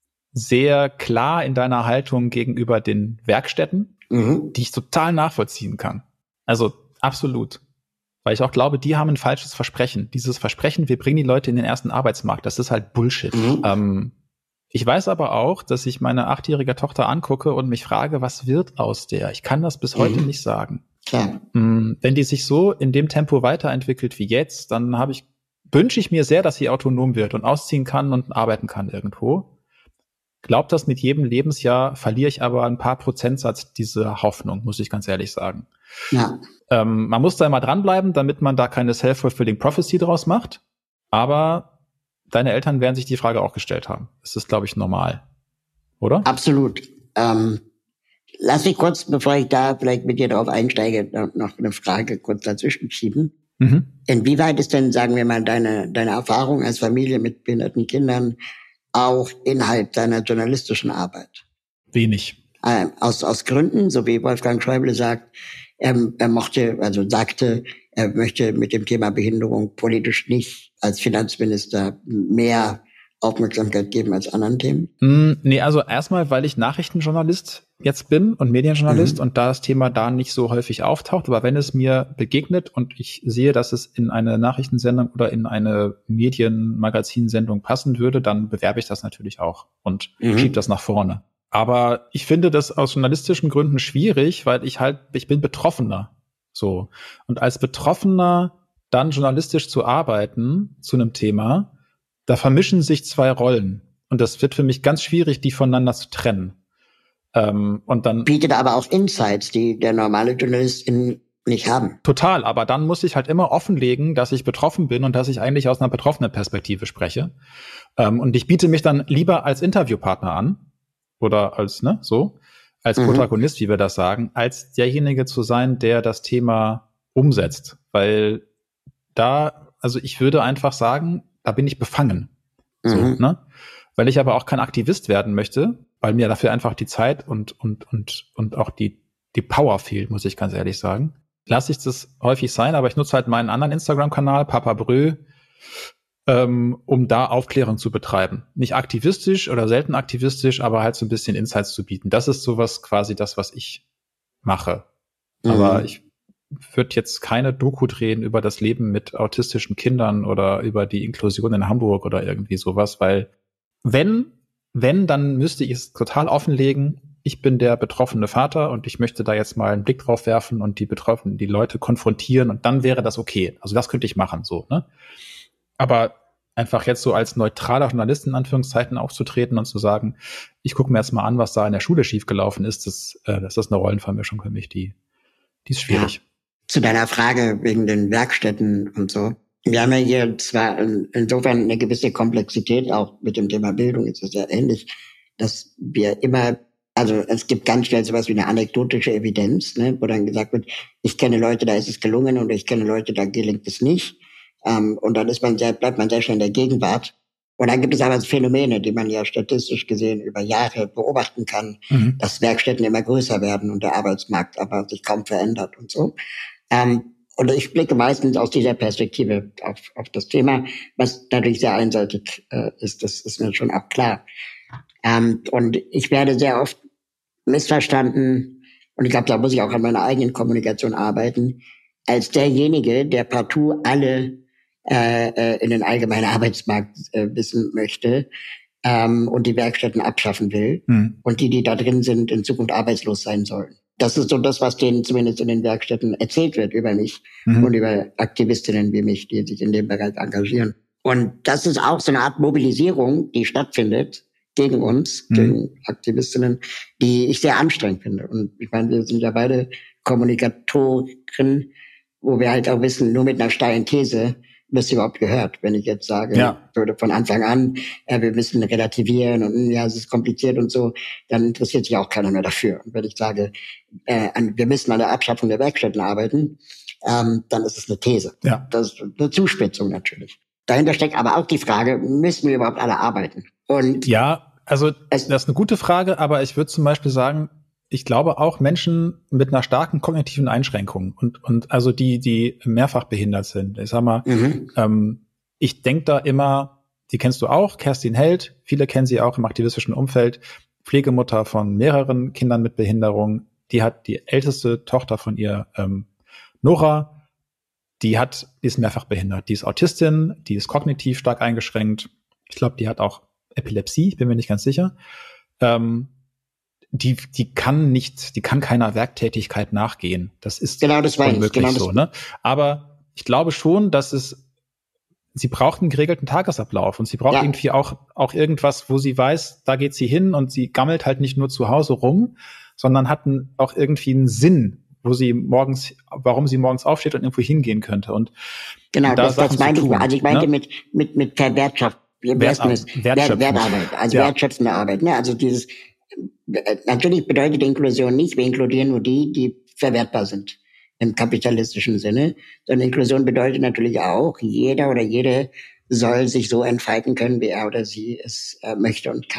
sehr klar in deiner Haltung gegenüber den Werkstätten, mhm. die ich total nachvollziehen kann. Also absolut. Weil ich auch glaube, die haben ein falsches Versprechen. Dieses Versprechen, wir bringen die Leute in den ersten Arbeitsmarkt, das ist halt Bullshit. Mhm. Ähm, ich weiß aber auch, dass ich meine achtjährige Tochter angucke und mich frage, was wird aus der? Ich kann das bis mhm. heute nicht sagen. Ja. Wenn die sich so in dem Tempo weiterentwickelt wie jetzt, dann habe ich, wünsche ich mir sehr, dass sie autonom wird und ausziehen kann und arbeiten kann irgendwo. Glaubt das mit jedem Lebensjahr, verliere ich aber ein paar Prozentsatz diese Hoffnung, muss ich ganz ehrlich sagen. Ja. Ähm, man muss da immer dranbleiben, damit man da keine self-fulfilling prophecy draus macht. Aber deine Eltern werden sich die Frage auch gestellt haben. Das ist, glaube ich, normal. Oder? Absolut. Ähm, lass mich kurz, bevor ich da vielleicht mit dir drauf einsteige, noch eine Frage kurz dazwischen schieben. Mhm. Inwieweit ist denn, sagen wir mal, deine, deine Erfahrung als Familie mit behinderten Kindern auch Inhalt deiner journalistischen Arbeit? Wenig. äh, aus, aus Gründen, so wie Wolfgang Schäuble sagt, er, er mochte, also sagte, er möchte mit dem Thema Behinderung politisch nicht als Finanzminister mehr Aufmerksamkeit geben als anderen Themen? Mm, nee, also erstmal, weil ich Nachrichtenjournalist jetzt bin und Medienjournalist mhm. und da das Thema da nicht so häufig auftaucht. Aber wenn es mir begegnet und ich sehe, dass es in eine Nachrichtensendung oder in eine Medienmagazinsendung passen würde, dann bewerbe ich das natürlich auch und mhm. schiebe das nach vorne. Aber ich finde das aus journalistischen Gründen schwierig, weil ich halt, ich bin Betroffener. So. Und als Betroffener dann journalistisch zu arbeiten zu einem Thema, da vermischen sich zwei Rollen. Und das wird für mich ganz schwierig, die voneinander zu trennen. Ähm, und dann bietet aber auch Insights, die der normale Journalist in, nicht haben. Total, aber dann muss ich halt immer offenlegen, dass ich betroffen bin und dass ich eigentlich aus einer betroffenen Perspektive spreche. Ähm, und ich biete mich dann lieber als Interviewpartner an oder als, ne, so, als mhm. Protagonist, wie wir das sagen, als derjenige zu sein, der das Thema umsetzt. Weil da, also ich würde einfach sagen, da bin ich befangen. Mhm. So, ne? Weil ich aber auch kein Aktivist werden möchte, weil mir dafür einfach die Zeit und und und und auch die die Power fehlt, muss ich ganz ehrlich sagen. Lasse ich das häufig sein, aber ich nutze halt meinen anderen Instagram-Kanal, Papa Brö, ähm, um da Aufklärung zu betreiben. Nicht aktivistisch oder selten aktivistisch, aber halt so ein bisschen Insights zu bieten. Das ist sowas quasi das, was ich mache. Mhm. Aber ich würde jetzt keine Doku drehen über das Leben mit autistischen Kindern oder über die Inklusion in Hamburg oder irgendwie sowas, weil wenn, wenn, dann müsste ich es total offenlegen, ich bin der betroffene Vater und ich möchte da jetzt mal einen Blick drauf werfen und die Betroffenen, die Leute konfrontieren und dann wäre das okay. Also das könnte ich machen, so, ne? Aber einfach jetzt so als neutraler Journalist in Anführungszeichen aufzutreten und zu sagen, ich gucke mir jetzt mal an, was da in der Schule schiefgelaufen ist, das, äh, das ist eine Rollenvermischung für mich, die, die ist schwierig. Ja. Zu deiner Frage wegen den Werkstätten und so. Wir haben ja hier zwar insofern eine gewisse Komplexität, auch mit dem Thema Bildung ist es ja ähnlich, dass wir immer, also es gibt ganz schnell sowas wie eine anekdotische Evidenz, ne, wo dann gesagt wird, ich kenne Leute, da ist es gelungen und ich kenne Leute, da gelingt es nicht. Ähm, und dann ist man sehr, bleibt man sehr schnell in der Gegenwart. Und dann gibt es aber Phänomene, die man ja statistisch gesehen über Jahre beobachten kann, mhm. dass Werkstätten immer größer werden und der Arbeitsmarkt aber sich kaum verändert und so. Ähm, und ich blicke meistens aus dieser Perspektive auf, auf das Thema, was dadurch sehr einseitig äh, ist. Das ist mir schon auch klar. Ähm, und ich werde sehr oft missverstanden, und ich glaube, da muss ich auch an meiner eigenen Kommunikation arbeiten, als derjenige, der partout alle äh, in den allgemeinen Arbeitsmarkt äh, wissen möchte ähm, und die Werkstätten abschaffen will mhm. und die, die da drin sind, in Zukunft arbeitslos sein sollen. Das ist so das, was denen zumindest in den Werkstätten erzählt wird über mich mhm. und über Aktivistinnen wie mich, die sich in dem Bereich engagieren. Und das ist auch so eine Art Mobilisierung, die stattfindet gegen uns, mhm. gegen Aktivistinnen, die ich sehr anstrengend finde. Und ich meine, wir sind ja beide Kommunikatoren, wo wir halt auch wissen, nur mit einer steilen These wirst du überhaupt gehört. Wenn ich jetzt sage, ja. würde von Anfang an, äh, wir müssen relativieren und ja, es ist kompliziert und so, dann interessiert sich auch keiner mehr dafür. Und wenn ich sage, äh, wir müssen an der Abschaffung der Werkstätten arbeiten, ähm, dann ist es eine These. Ja. Das ist eine Zuspitzung natürlich. Dahinter steckt aber auch die Frage, müssen wir überhaupt alle arbeiten? Und ja, also das ist eine gute Frage, aber ich würde zum Beispiel sagen, ich glaube auch Menschen mit einer starken kognitiven Einschränkung und und also die die mehrfach behindert sind. Ich sag mal, mhm. ähm, ich denke da immer, die kennst du auch, Kerstin Held, viele kennen sie auch im aktivistischen Umfeld, Pflegemutter von mehreren Kindern mit Behinderung. Die hat die älteste Tochter von ihr, ähm, Nora, die hat, die ist mehrfach behindert. Die ist Autistin, die ist kognitiv stark eingeschränkt. Ich glaube, die hat auch Epilepsie, ich bin mir nicht ganz sicher. Ähm, die die kann nicht, die kann keiner Werktätigkeit nachgehen. Das ist genau, das war unmöglich genau so, ne? Aber ich glaube schon, dass es, sie braucht einen geregelten Tagesablauf und sie braucht ja. irgendwie auch auch irgendwas, wo sie weiß, da geht sie hin und sie gammelt halt nicht nur zu Hause rum, sondern hat einen, auch irgendwie einen Sinn, wo sie morgens, warum sie morgens aufsteht und irgendwo hingehen könnte. Und genau, da das, das meinte ich. Also ich meinte ne? mit mit mit Verwertschaft, Wert, Wert, Wertarbeit, also ja. wertschöpfende Arbeit. Ne? Also dieses natürlich bedeutet Inklusion nicht, wir inkludieren nur die, die verwertbar sind im kapitalistischen Sinne, sondern Inklusion bedeutet natürlich auch, jeder oder jede soll sich so entfalten können, wie er oder sie es äh, möchte und kann.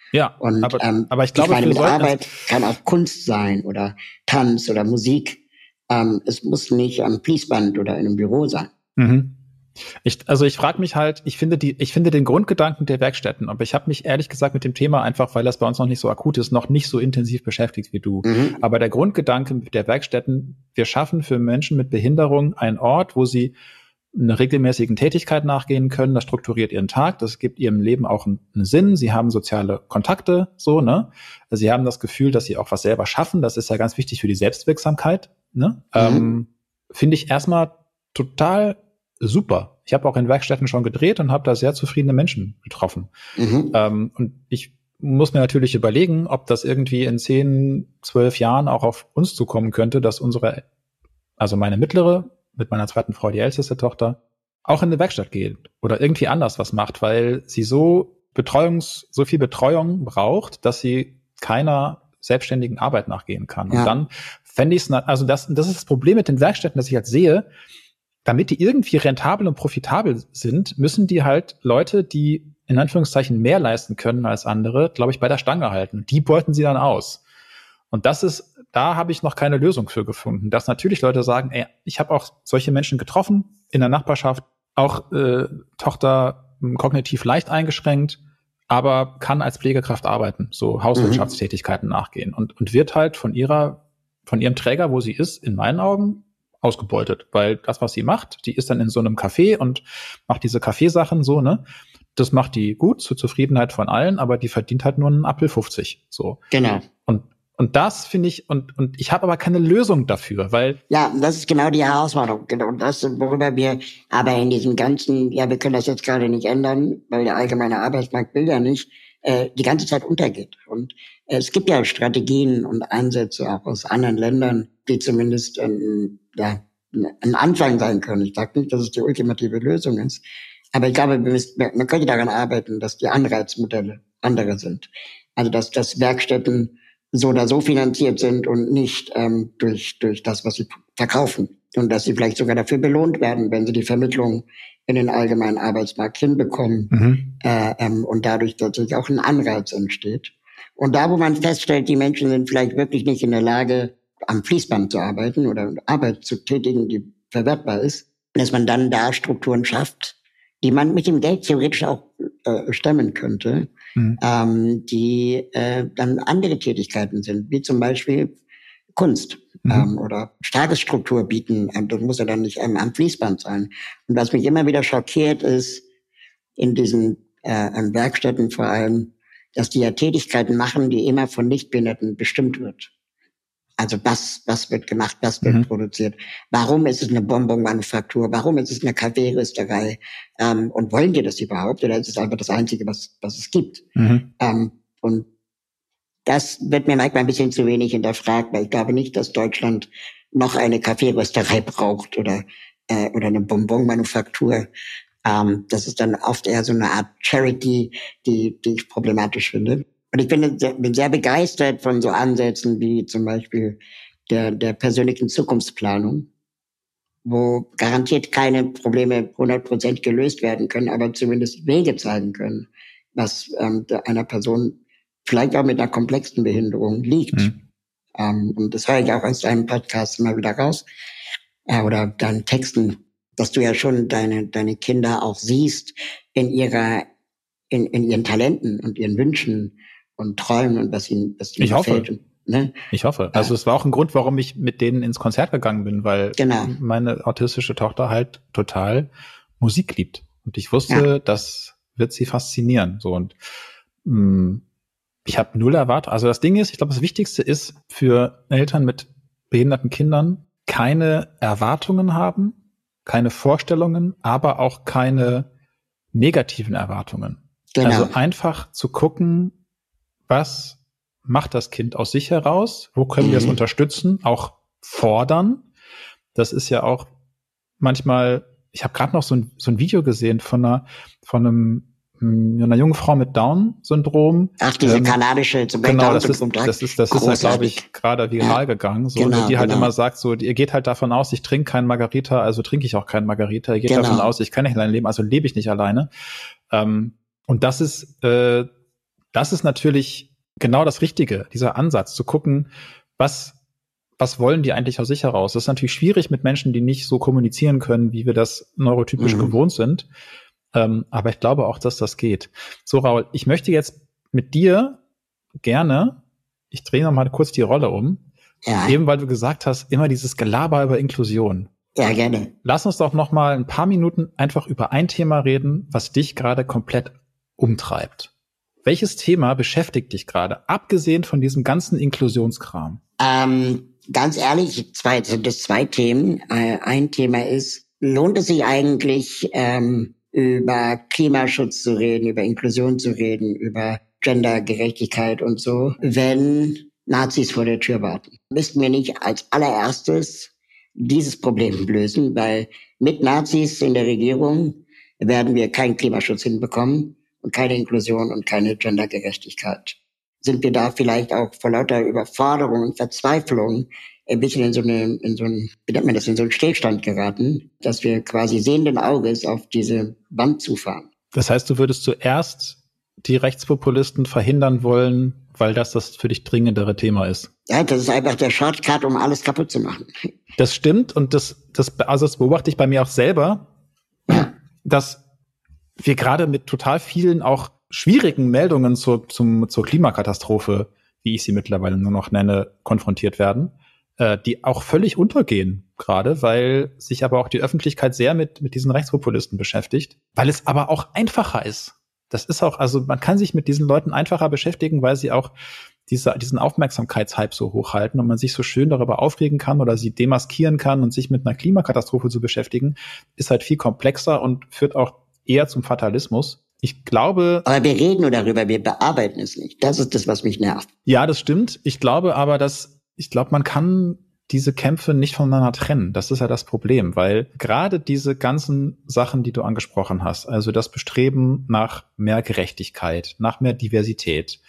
Ja, und, aber, ähm, aber ich glaube, ich meine, mit für Arbeit kann auch Kunst sein oder Tanz oder Musik. Ähm, es muss nicht am Fließband oder in einem Büro sein. Mhm. Ich, also ich frage mich halt, ich finde die, ich finde den Grundgedanken der Werkstätten, aber ich habe mich ehrlich gesagt mit dem Thema einfach, weil das bei uns noch nicht so akut ist, noch nicht so intensiv beschäftigt wie du. Mhm. Aber der Grundgedanke der Werkstätten, wir schaffen für Menschen mit Behinderung einen Ort, wo sie einer regelmäßigen Tätigkeit nachgehen können. Das strukturiert ihren Tag, das gibt ihrem Leben auch einen, einen Sinn. Sie haben soziale Kontakte, so, ne? Also sie haben das Gefühl, dass sie auch was selber schaffen. Das ist ja ganz wichtig für die Selbstwirksamkeit, ne? Mhm. Ähm, finde ich erstmal total super. Ich habe auch in Werkstätten schon gedreht und habe da sehr zufriedene Menschen getroffen. Mhm. Ähm, und ich muss mir natürlich überlegen, ob das irgendwie in zehn, zwölf Jahren auch auf uns zukommen könnte, dass unsere, also meine mittlere, mit meiner zweiten Frau, die älteste Tochter, auch in eine Werkstatt geht oder irgendwie anders was macht, weil sie so Betreuungs, so viel Betreuung braucht, dass sie keiner selbstständigen Arbeit nachgehen kann. Ja. Und dann fände ich es, also das, das ist das Problem mit den Werkstätten, das ich halt sehe. Damit die irgendwie rentabel und profitabel sind, müssen die halt Leute, die in Anführungszeichen mehr leisten können als andere, glaube ich, bei der Stange halten. Die beuten sie dann aus. Und das ist, da habe ich noch keine Lösung für gefunden. Dass natürlich Leute sagen, ey, ich habe auch solche Menschen getroffen in der Nachbarschaft, auch äh, Tochter m, kognitiv leicht eingeschränkt, aber kann als Pflegekraft arbeiten, so Hauswirtschaftstätigkeiten mhm. nachgehen und, und wird halt von ihrer, von ihrem Träger, wo sie ist, in meinen Augen ausgebeutet, weil das, was sie macht, die ist dann in so einem Café und macht diese Kaffeesachen so, ne? Das macht die gut, zur Zufriedenheit von allen, aber die verdient halt nur einen Apfel fünfzig, so. Genau. Und und das finde ich, und und ich habe aber keine Lösung dafür, weil... Ja, das ist genau die Herausforderung. Genau. Und das, worüber wir aber in diesem ganzen, ja, wir können das jetzt gerade nicht ändern, weil der allgemeine Arbeitsmarkt will ja nicht, äh, die ganze Zeit untergeht. Und äh, es gibt ja Strategien und Ansätze auch aus anderen Ländern, die zumindest ähm, ja, ein Anfang sein können. Ich sage nicht, dass es die ultimative Lösung ist, aber ich glaube, wir müssen, man könnte daran arbeiten, dass die Anreizmodelle andere sind. Also dass, dass Werkstätten so oder so finanziert sind und nicht ähm, durch durch das, was sie verkaufen. Und dass sie vielleicht sogar dafür belohnt werden, wenn sie die Vermittlung in den allgemeinen Arbeitsmarkt hinbekommen. Mhm. Äh, ähm, und dadurch natürlich auch ein Anreiz entsteht. Und da, wo man feststellt, die Menschen sind vielleicht wirklich nicht in der Lage, am Fließband zu arbeiten oder Arbeit zu tätigen, die verwertbar ist, dass man dann da Strukturen schafft, die man mit dem Geld theoretisch auch äh, stemmen könnte, mhm. ähm, die äh, dann andere Tätigkeiten sind, wie zum Beispiel Kunst mhm. ähm, oder Tagesstruktur bieten. Ähm, das muss ja dann nicht ähm, am Fließband sein. Und was mich immer wieder schockiert ist, in diesen äh, Werkstätten vor allem, dass die ja Tätigkeiten machen, die immer von Nichtbehinderten bestimmt wird. Also was, was wird gemacht, was wird mhm. produziert? Warum ist es eine Bonbon-Manufaktur? Warum ist es eine Kaffeerösterei? Ähm, und wollen die das überhaupt? Oder ist es einfach das Einzige, was, was es gibt? Mhm. Ähm, und das wird mir manchmal ein bisschen zu wenig hinterfragt, weil ich glaube nicht, dass Deutschland noch eine Kaffeerösterei braucht oder, äh, oder eine Bonbon-Manufaktur. Ähm, das ist dann oft eher so eine Art Charity, die, die ich problematisch finde. Und ich bin sehr, bin sehr begeistert von so Ansätzen wie zum Beispiel der, der persönlichen Zukunftsplanung, wo garantiert keine Probleme hundert Prozent gelöst werden können, aber zumindest Wege zeigen können, was ähm, einer Person vielleicht auch mit einer komplexen Behinderung liegt. Mhm. Ähm, und das höre ich auch aus deinem Podcast immer wieder raus, äh, oder deinen Texten, dass du ja schon deine, deine Kinder auch siehst in ihrer, in, in ihren Talenten und ihren Wünschen und Träumen und was ihnen, was ihnen ich hoffe. gefällt. Ne? Ich hoffe. Also es war auch ein Grund, warum ich mit denen ins Konzert gegangen bin, weil genau. meine autistische Tochter halt total Musik liebt. Und ich wusste, ja. das wird sie faszinieren. So und mh, ich habe null erwartet. Also das Ding ist, ich glaube, das Wichtigste ist für Eltern mit behinderten Kindern keine Erwartungen haben, keine Vorstellungen, aber auch keine negativen Erwartungen. Genau. Also einfach zu gucken, was macht das Kind aus sich heraus? Wo können mhm. wir es unterstützen? Auch fordern. Das ist ja auch manchmal, ich habe gerade noch so ein, so ein Video gesehen von einer, von einem, einer jungen Frau mit Down-Syndrom. Ach, diese ähm, kanadische zum Beispiel genau, Down-Syndrom. Genau, das ist, das ist, das ist, glaube ich, gerade viral ja. gegangen. So, genau, die halt genau. immer sagt, so, ihr geht halt davon aus, ich trinke keinen Margarita, also trinke ich auch keinen Margarita. Ihr geht genau. davon aus, ich kann nicht allein leben, also lebe ich nicht alleine. Ähm, und das ist, äh, das ist natürlich genau das Richtige, dieser Ansatz, zu gucken, was, was wollen die eigentlich aus sich heraus? Das ist natürlich schwierig mit Menschen, die nicht so kommunizieren können, wie wir das neurotypisch mhm. gewohnt sind. Ähm, aber ich glaube auch, dass das geht. So, Raoul, ich möchte jetzt mit dir gerne, ich drehe noch mal kurz die Rolle um, ja. eben weil du gesagt hast, immer dieses Gelaber über Inklusion. Ja, gerne. Lass uns doch noch mal ein paar Minuten einfach über ein Thema reden, was dich gerade komplett umtreibt. Welches Thema beschäftigt dich gerade, abgesehen von diesem ganzen Inklusionskram? Ähm, ganz ehrlich, zwei, sind das zwei Themen. Äh, ein Thema ist, lohnt es sich eigentlich, ähm, über Klimaschutz zu reden, über Inklusion zu reden, über Gendergerechtigkeit und so, wenn Nazis vor der Tür warten? Müssten wir nicht als allererstes dieses Problem lösen, weil mit Nazis in der Regierung werden wir keinen Klimaschutz hinbekommen und keine Inklusion und keine Gendergerechtigkeit. Sind wir da vielleicht auch vor lauter Überforderung und Verzweiflung ein bisschen in so eine, in so ein, wie nennt man das, in so einen Stillstand geraten, dass wir quasi sehenden Auges auf diese Wand zufahren? Das heißt, du würdest zuerst die Rechtspopulisten verhindern wollen, weil das das für dich dringendere Thema ist? Ja, das ist einfach der Shortcut, um alles kaputt zu machen. Das stimmt, und das, das, also das beobachte ich bei mir auch selber, ja. dass wir gerade mit total vielen auch schwierigen Meldungen zur, zum, zur Klimakatastrophe, wie ich sie mittlerweile nur noch nenne, konfrontiert werden, äh, die auch völlig untergehen gerade, weil sich aber auch die Öffentlichkeit sehr mit, mit diesen Rechtspopulisten beschäftigt, weil es aber auch einfacher ist. Das ist auch, also man kann sich mit diesen Leuten einfacher beschäftigen, weil sie auch diese, diesen Aufmerksamkeitshype so hochhalten und man sich so schön darüber aufregen kann oder sie demaskieren kann, und sich mit einer Klimakatastrophe zu beschäftigen, ist halt viel komplexer und führt auch eher zum Fatalismus. Ich glaube... Aber wir reden nur darüber, wir bearbeiten es nicht. Das ist das, was mich nervt. Ja, das stimmt. Ich glaube aber, dass, ich glaube, man kann diese Kämpfe nicht voneinander trennen. Das ist ja das Problem, weil gerade diese ganzen Sachen, die du angesprochen hast, also das Bestreben nach mehr Gerechtigkeit, nach mehr Diversität,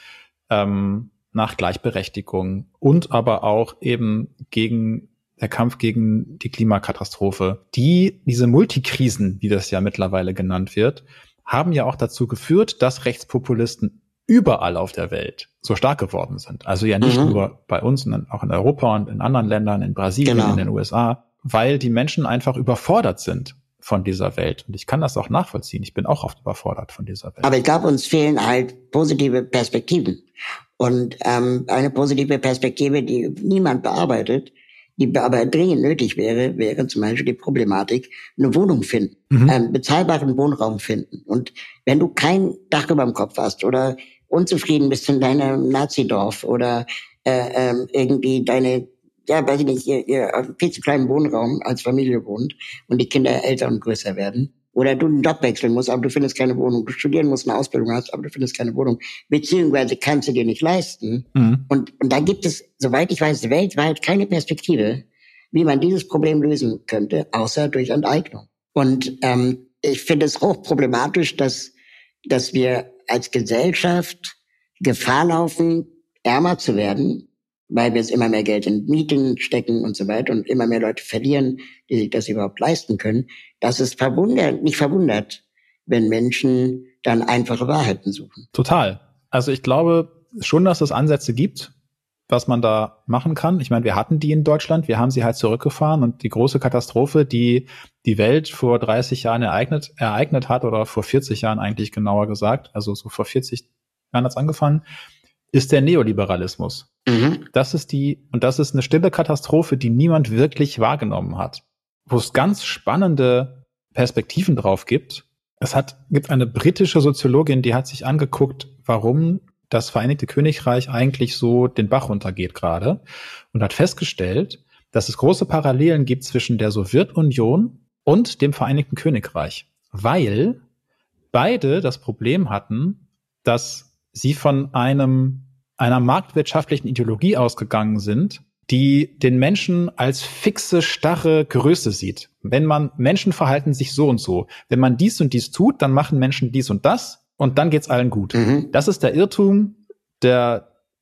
ähm, nach Gleichberechtigung und aber auch eben gegen der Kampf gegen die Klimakatastrophe, die, diese Multikrisen, wie das ja mittlerweile genannt wird, haben ja auch dazu geführt, dass Rechtspopulisten überall auf der Welt so stark geworden sind. Also ja nicht mhm. nur bei uns, sondern auch in Europa und in anderen Ländern, in Brasilien, genau. in den U S A, weil die Menschen einfach überfordert sind von dieser Welt. Und ich kann das auch nachvollziehen. Ich bin auch oft überfordert von dieser Welt. Aber ich glaube, uns fehlen halt positive Perspektiven. Und ähm, eine positive Perspektive, die niemand bearbeitet, die aber dringend nötig wäre, wäre zum Beispiel die Problematik, eine Wohnung finden, mhm. einen bezahlbaren Wohnraum finden. Und wenn du kein Dach über dem Kopf hast oder unzufrieden bist in deinem Nazidorf oder äh, ähm, irgendwie deine, ja, weiß ich nicht, ihr, ihr auf einem viel zu kleinen Wohnraum als Familie wohnt und die Kinder älter und größer werden, oder du einen Job wechseln musst, aber du findest keine Wohnung, du studieren musst, eine Ausbildung hast, aber du findest keine Wohnung, beziehungsweise kannst du dir nicht leisten. Mhm. Und, und da gibt es, soweit ich weiß, weltweit keine Perspektive, wie man dieses Problem lösen könnte, außer durch Enteignung. Und ähm, ich finde es hochproblematisch, dass, dass wir als Gesellschaft Gefahr laufen, ärmer zu werden, weil wir es immer mehr Geld in Mieten stecken und so weiter und immer mehr Leute verlieren, die sich das überhaupt leisten können. Das ist verwundert, nicht verwundert, wenn Menschen dann einfache Wahrheiten suchen. Total. Also ich glaube schon, dass es Ansätze gibt, was man da machen kann. Ich meine, wir hatten die in Deutschland, wir haben sie halt zurückgefahren, und die große Katastrophe, die die Welt vor dreißig Jahren ereignet, ereignet hat, oder vor vierzig Jahren eigentlich genauer gesagt, also so vor vierzig Jahren hat es angefangen, ist der Neoliberalismus. Mhm. Das ist die, und das ist eine stille Katastrophe, die niemand wirklich wahrgenommen hat. Wo es ganz spannende Perspektiven drauf gibt. Es hat, gibt eine britische Soziologin, die hat sich angeguckt, warum das Vereinigte Königreich eigentlich so den Bach runtergeht gerade, und hat festgestellt, dass es große Parallelen gibt zwischen der Sowjetunion und dem Vereinigten Königreich, weil beide das Problem hatten, dass sie von einem einer marktwirtschaftlichen Ideologie ausgegangen sind, die den Menschen als fixe, starre Größe sieht. Wenn man, Menschen verhalten sich so und so. Wenn man dies und dies tut, dann machen Menschen dies und das, und dann geht's allen gut. Mhm. Das ist der Irrtum, der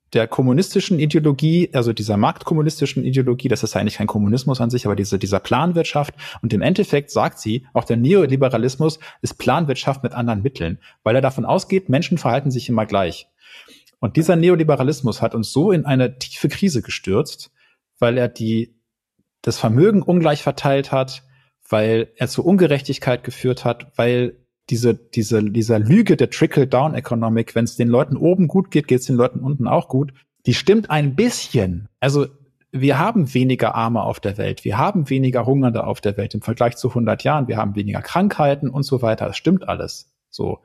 der kommunistischen Ideologie, also dieser marktkommunistischen Ideologie, das ist eigentlich kein Kommunismus an sich, aber diese, dieser Planwirtschaft. Und im Endeffekt sagt sie, auch der Neoliberalismus ist Planwirtschaft mit anderen Mitteln, weil er davon ausgeht, Menschen verhalten sich immer gleich. Und dieser Neoliberalismus hat uns so in eine tiefe Krise gestürzt, weil er die, das Vermögen ungleich verteilt hat, weil er zu Ungerechtigkeit geführt hat, weil diese, diese, dieser Lüge der Trickle-Down-Economic, wenn es den Leuten oben gut geht, geht es den Leuten unten auch gut, die stimmt ein bisschen. Also wir haben weniger Arme auf der Welt, wir haben weniger Hungernde auf der Welt im Vergleich zu hundert Jahren, wir haben weniger Krankheiten und so weiter. Das stimmt alles so.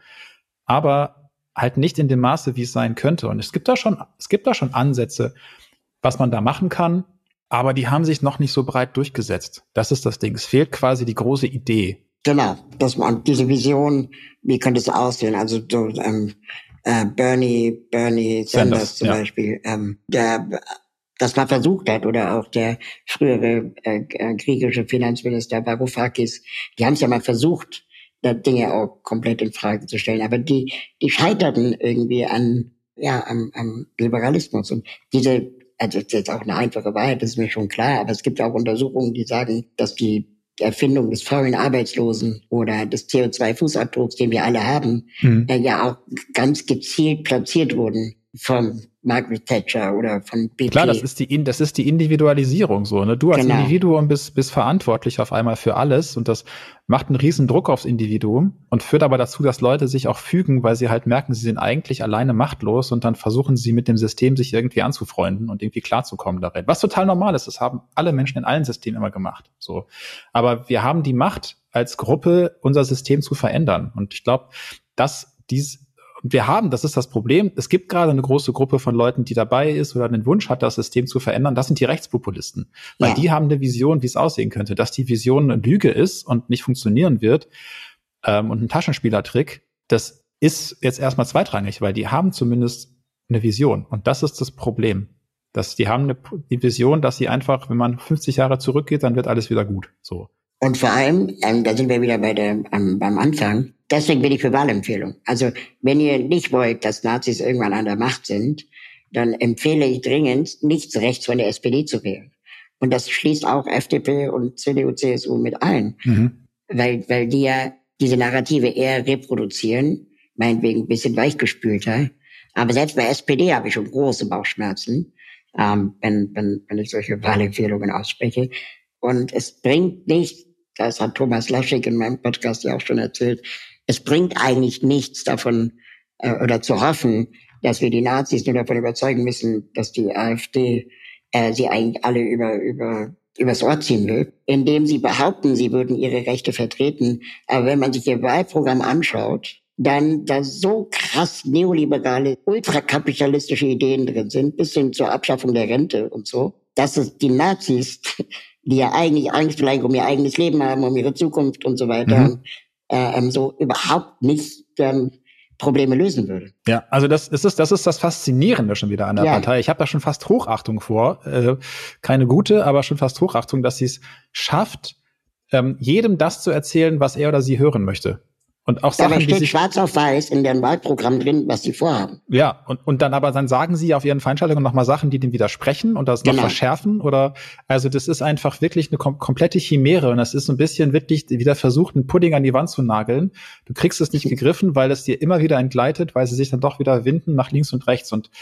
Aber halt nicht in dem Maße, wie es sein könnte. Und es gibt da schon, es gibt da schon Ansätze, was man da machen kann, aber die haben sich noch nicht so breit durchgesetzt. Das ist das Ding. Es fehlt quasi die große Idee. Genau, dass man diese Vision, wie könnte es aussehen? Also so ähm, äh, Bernie, Bernie Sanders, Sanders zum ja. Beispiel, ähm, der das mal versucht hat, oder auch der frühere äh, griechische Finanzminister Varoufakis, die haben es ja mal versucht, da Dinge auch komplett in Frage zu stellen, aber die die scheiterten irgendwie an ja am, am Liberalismus. Und diese, also das ist jetzt auch eine einfache Wahrheit, das ist mir schon klar, aber es gibt auch Untersuchungen, die sagen, dass die Erfindung des faulen Arbeitslosen oder des C O zwei Fußabdrucks, den wir alle haben, mhm. äh, ja auch ganz gezielt platziert wurden von Margaret Thatcher oder von B P. Klar, das ist die, das ist die Individualisierung so, ne? Du als genau. Individuum bist, bist verantwortlich auf einmal für alles und das macht einen riesen Druck aufs Individuum und führt aber dazu, dass Leute sich auch fügen, weil sie halt merken, sie sind eigentlich alleine machtlos und dann versuchen sie mit dem System sich irgendwie anzufreunden und irgendwie klarzukommen darin. Was total normal ist, das haben alle Menschen in allen Systemen immer gemacht, so. Aber wir haben die Macht als Gruppe, unser System zu verändern und ich glaube, dass dies wir haben, das ist das Problem, es gibt gerade eine große Gruppe von Leuten, die dabei ist oder einen Wunsch hat, das System zu verändern. Das sind die Rechtspopulisten. Weil ja. die haben eine Vision, wie es aussehen könnte. Dass die Vision eine Lüge ist und nicht funktionieren wird ähm, und ein Taschenspielertrick, das ist jetzt erstmal zweitrangig, weil die haben zumindest eine Vision. Und das ist das Problem. Dass die haben eine die Vision, dass sie einfach, wenn man fünfzig Jahre zurückgeht, dann wird alles wieder gut. So. Und vor allem, ähm, da sind wir wieder bei der, ähm, beim Anfang, deswegen bin ich für Wahlempfehlung. Also wenn ihr nicht wollt, dass Nazis irgendwann an der Macht sind, dann empfehle ich dringend, nichts rechts von der S P D zu wählen. Und das schließt auch F D P und C D U, C S U mit ein. Mhm. Weil, weil die ja diese Narrative eher reproduzieren, meinetwegen ein bisschen weichgespülter. Aber selbst bei S P D habe ich schon große Bauchschmerzen, ähm, wenn, wenn, wenn ich solche Wahlempfehlungen ausspreche. Und es bringt nicht, das hat Thomas Laschig in meinem Podcast ja auch schon erzählt, es bringt eigentlich nichts davon, äh, oder zu hoffen, dass wir die Nazis nur davon überzeugen müssen, dass die AfD äh, sie eigentlich alle über, über, übers Ohr ziehen will, indem sie behaupten, sie würden ihre Rechte vertreten. Aber wenn man sich ihr Wahlprogramm anschaut, dann da so krass neoliberale, ultrakapitalistische Ideen drin sind, bis hin zur Abschaffung der Rente und so, dass es die Nazis, die ja eigentlich Angst vielleicht um ihr eigenes Leben haben, um ihre Zukunft und so weiter, mhm. äh, so überhaupt nicht ähm, Probleme lösen würde. Ja, also das ist das ist das Faszinierende schon wieder an der ja. Partei. Ich habe da schon fast Hochachtung vor, äh, keine gute, aber schon fast Hochachtung, dass sie es schafft, ähm, jedem das zu erzählen, was er oder sie hören möchte. Und auch Sachen, Dabei steht die sich schwarz auf weiß in deren Wahlprogramm drin, was sie vorhaben. Ja, und und dann aber dann sagen sie auf ihren Veranstaltungen nochmal Sachen, die dem widersprechen und das genau. noch verschärfen oder also das ist einfach wirklich eine kom- komplette Chimäre und das ist so ein bisschen wirklich wieder versucht, einen Pudding an die Wand zu nageln. Du kriegst es nicht gegriffen, weil es dir immer wieder entgleitet, weil sie sich dann doch wieder winden nach links und rechts und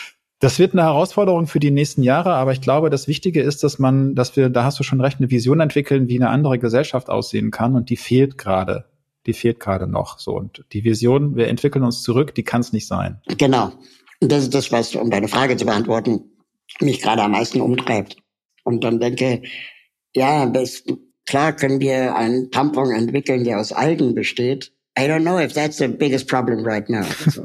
das wird eine Herausforderung für die nächsten Jahre, aber ich glaube, das Wichtige ist, dass man, dass wir, da hast du schon recht, eine Vision entwickeln, wie eine andere Gesellschaft aussehen kann und die fehlt gerade. Die fehlt gerade noch so. Und die Vision, wir entwickeln uns zurück, die kann es nicht sein. Genau. Und das ist das, was, um deine Frage zu beantworten, mich gerade am meisten umtreibt. Und dann denke, ja, das, klar können wir einen Tampon entwickeln, der aus Algen besteht. I don't know if that's the biggest problem right now. So.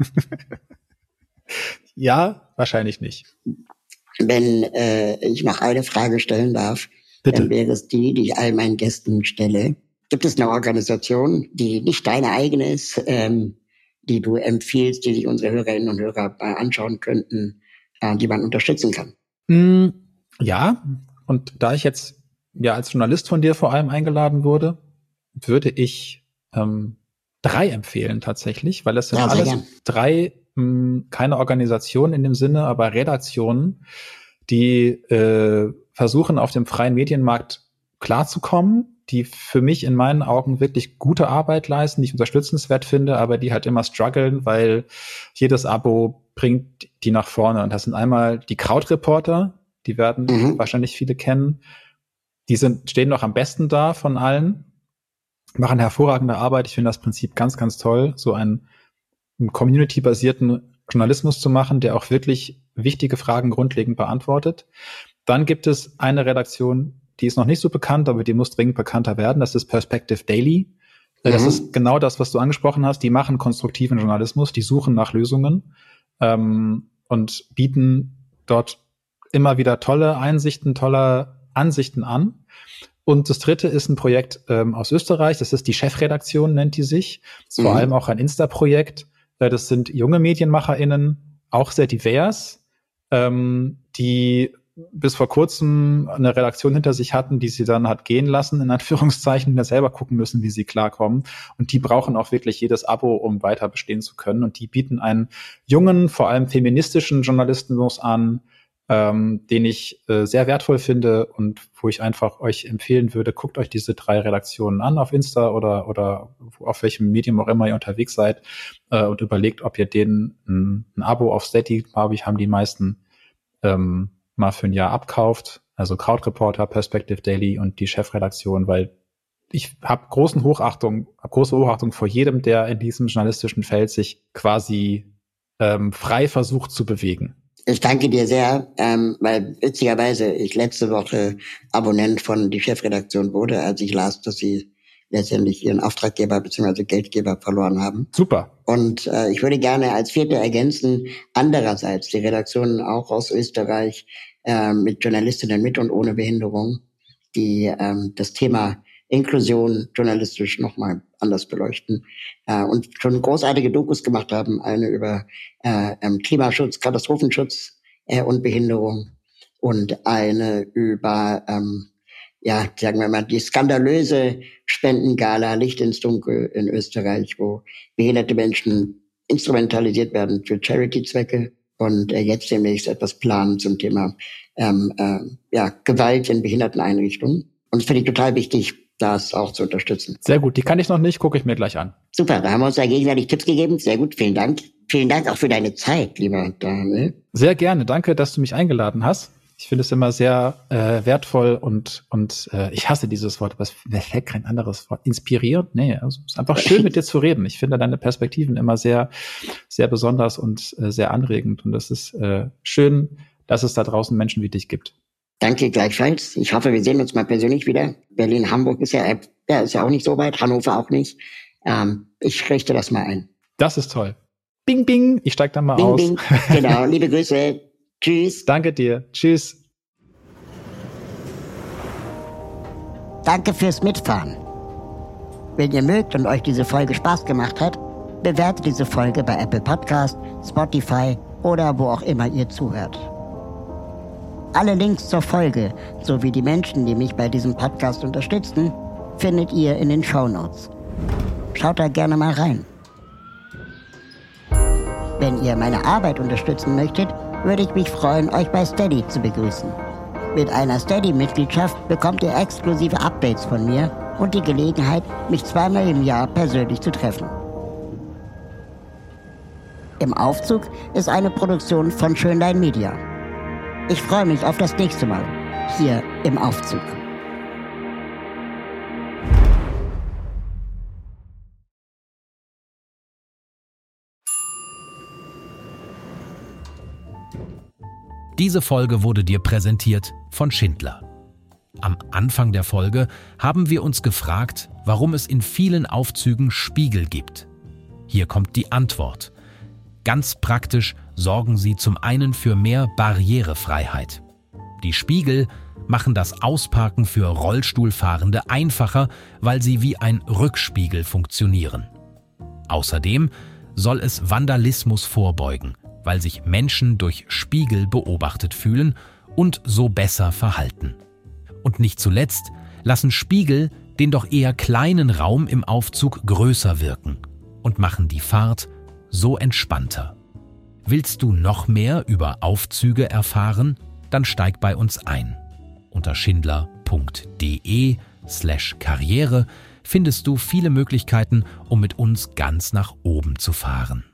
Ja, wahrscheinlich nicht. Wenn äh, ich noch eine Frage stellen darf, Bitte. Dann wäre es die, die ich all meinen Gästen stelle. Gibt es eine Organisation, die nicht deine eigene ist, ähm, die du empfiehlst, die sich unsere Hörerinnen und Hörer äh, anschauen könnten, äh, die man unterstützen kann? Mm, ja, und da ich jetzt ja als Journalist von dir vor allem eingeladen wurde, würde ich ähm, drei empfehlen tatsächlich, weil es sind ja, alles gern. drei mh, keine Organisation in dem Sinne, aber Redaktionen, die äh, versuchen, auf dem freien Medienmarkt klarzukommen, die für mich in meinen Augen wirklich gute Arbeit leisten, die ich unterstützenswert finde, aber die halt immer strugglen, weil jedes Abo bringt die nach vorne. Und das sind einmal die Krautreporter, die werden mhm. wahrscheinlich viele kennen. Die sind, stehen noch am besten da von allen, machen hervorragende Arbeit. Ich finde das Prinzip ganz, ganz toll, so einen, einen community-basierten Journalismus zu machen, der auch wirklich wichtige Fragen grundlegend beantwortet. Dann gibt es eine Redaktion, die ist noch nicht so bekannt, aber die muss dringend bekannter werden. Das ist Perspective Daily. Mhm. Das ist genau das, was du angesprochen hast. Die machen konstruktiven Journalismus, die suchen nach Lösungen ähm, und bieten dort immer wieder tolle Einsichten, tolle Ansichten an. Und das dritte ist ein Projekt ähm, aus Österreich. Das ist die Chefredaktion, nennt die sich. Das ist mhm. vor allem auch ein Insta-Projekt. Äh, das sind junge MedienmacherInnen, auch sehr divers, ähm, die bis vor kurzem eine Redaktion hinter sich hatten, die sie dann hat gehen lassen, in Anführungszeichen, die selber gucken müssen, wie sie klarkommen. Und die brauchen auch wirklich jedes Abo, um weiter bestehen zu können. Und die bieten einen jungen, vor allem feministischen Journalismus an, ähm, den ich äh, sehr wertvoll finde und wo ich einfach euch empfehlen würde, guckt euch diese drei Redaktionen an auf Insta oder oder auf welchem Medium auch immer ihr unterwegs seid äh, und überlegt, ob ihr denen ein, ein Abo auf Steady, glaube ich, haben die meisten ähm, mal für ein Jahr abkauft, also Krautreporter, Perspective Daily und die Chefredaktion, weil ich habe großen Hochachtung, hab große Hochachtung vor jedem, der in diesem journalistischen Feld sich quasi ähm, frei versucht zu bewegen. Ich danke dir sehr, ähm, weil witzigerweise ich letzte Woche Abonnent von die Chefredaktion wurde, als ich las, dass sie letztendlich ihren Auftraggeber bzw. Geldgeber verloren haben. Super. Und äh, ich würde gerne als Vierte ergänzen, andererseits die Redaktionen auch aus Österreich äh, mit Journalistinnen mit und ohne Behinderung, die ähm, das Thema Inklusion journalistisch nochmal anders beleuchten äh, und schon großartige Dokus gemacht haben, eine über äh, Klimaschutz, Katastrophenschutz äh, und Behinderung und eine über ähm, ja, sagen wir mal, die skandalöse Spendengala Licht ins Dunkel in Österreich, wo behinderte Menschen instrumentalisiert werden für Charity-Zwecke und äh, jetzt demnächst etwas planen zum Thema ähm, äh, ja, Gewalt in Behinderteneinrichtungen. Und das finde ich total wichtig, das auch zu unterstützen. Sehr gut, die kann ich noch nicht, gucke ich mir gleich an. Super, da haben wir uns ja gegenseitig Tipps gegeben. Sehr gut, vielen Dank. Vielen Dank auch für deine Zeit, lieber Daniel. Sehr gerne, danke, dass du mich eingeladen hast. Ich finde es immer sehr äh, wertvoll und und äh, ich hasse dieses Wort, aber es mir fällt kein anderes Wort. Inspirierend? Nee, also es ist einfach schön, mit dir zu reden. Ich finde deine Perspektiven immer sehr, sehr besonders und äh, sehr anregend. Und es ist äh, schön, dass es da draußen Menschen wie dich gibt. Danke gleichfalls. Ich hoffe, wir sehen uns mal persönlich wieder. Berlin, Hamburg ist ja, ja, ist ja auch nicht so weit, Hannover auch nicht. Ähm, ich richte das mal ein. Das ist toll. Bing, bing. Ich steig dann mal bing, aus. Bing. Genau, liebe Grüße. Tschüss. Danke dir. Tschüss. Danke fürs Mitfahren. Wenn ihr mögt und euch diese Folge Spaß gemacht hat, bewertet diese Folge bei Apple Podcast, Spotify oder wo auch immer ihr zuhört. Alle Links zur Folge sowie die Menschen, die mich bei diesem Podcast unterstützen, findet ihr in den Shownotes. Schaut da gerne mal rein. Wenn ihr meine Arbeit unterstützen möchtet, würde ich mich freuen, euch bei Steady zu begrüßen. Mit einer Steady-Mitgliedschaft bekommt ihr exklusive Updates von mir und die Gelegenheit, mich zweimal im Jahr persönlich zu treffen. Im Aufzug ist eine Produktion von Schönlein Media. Ich freue mich auf das nächste Mal, hier im Aufzug. Diese Folge wurde dir präsentiert von Schindler. Am Anfang der Folge haben wir uns gefragt, warum es in vielen Aufzügen Spiegel gibt. Hier kommt die Antwort. Ganz praktisch sorgen sie zum einen für mehr Barrierefreiheit. Die Spiegel machen das Ausparken für Rollstuhlfahrende einfacher, weil sie wie ein Rückspiegel funktionieren. Außerdem soll es Vandalismus vorbeugen, weil sich Menschen durch Spiegel beobachtet fühlen und so besser verhalten. Und nicht zuletzt lassen Spiegel den doch eher kleinen Raum im Aufzug größer wirken und machen die Fahrt so entspannter. Willst du noch mehr über Aufzüge erfahren? Dann steig bei uns ein. Unter schindler.de slash Karriere findest du viele Möglichkeiten, um mit uns ganz nach oben zu fahren.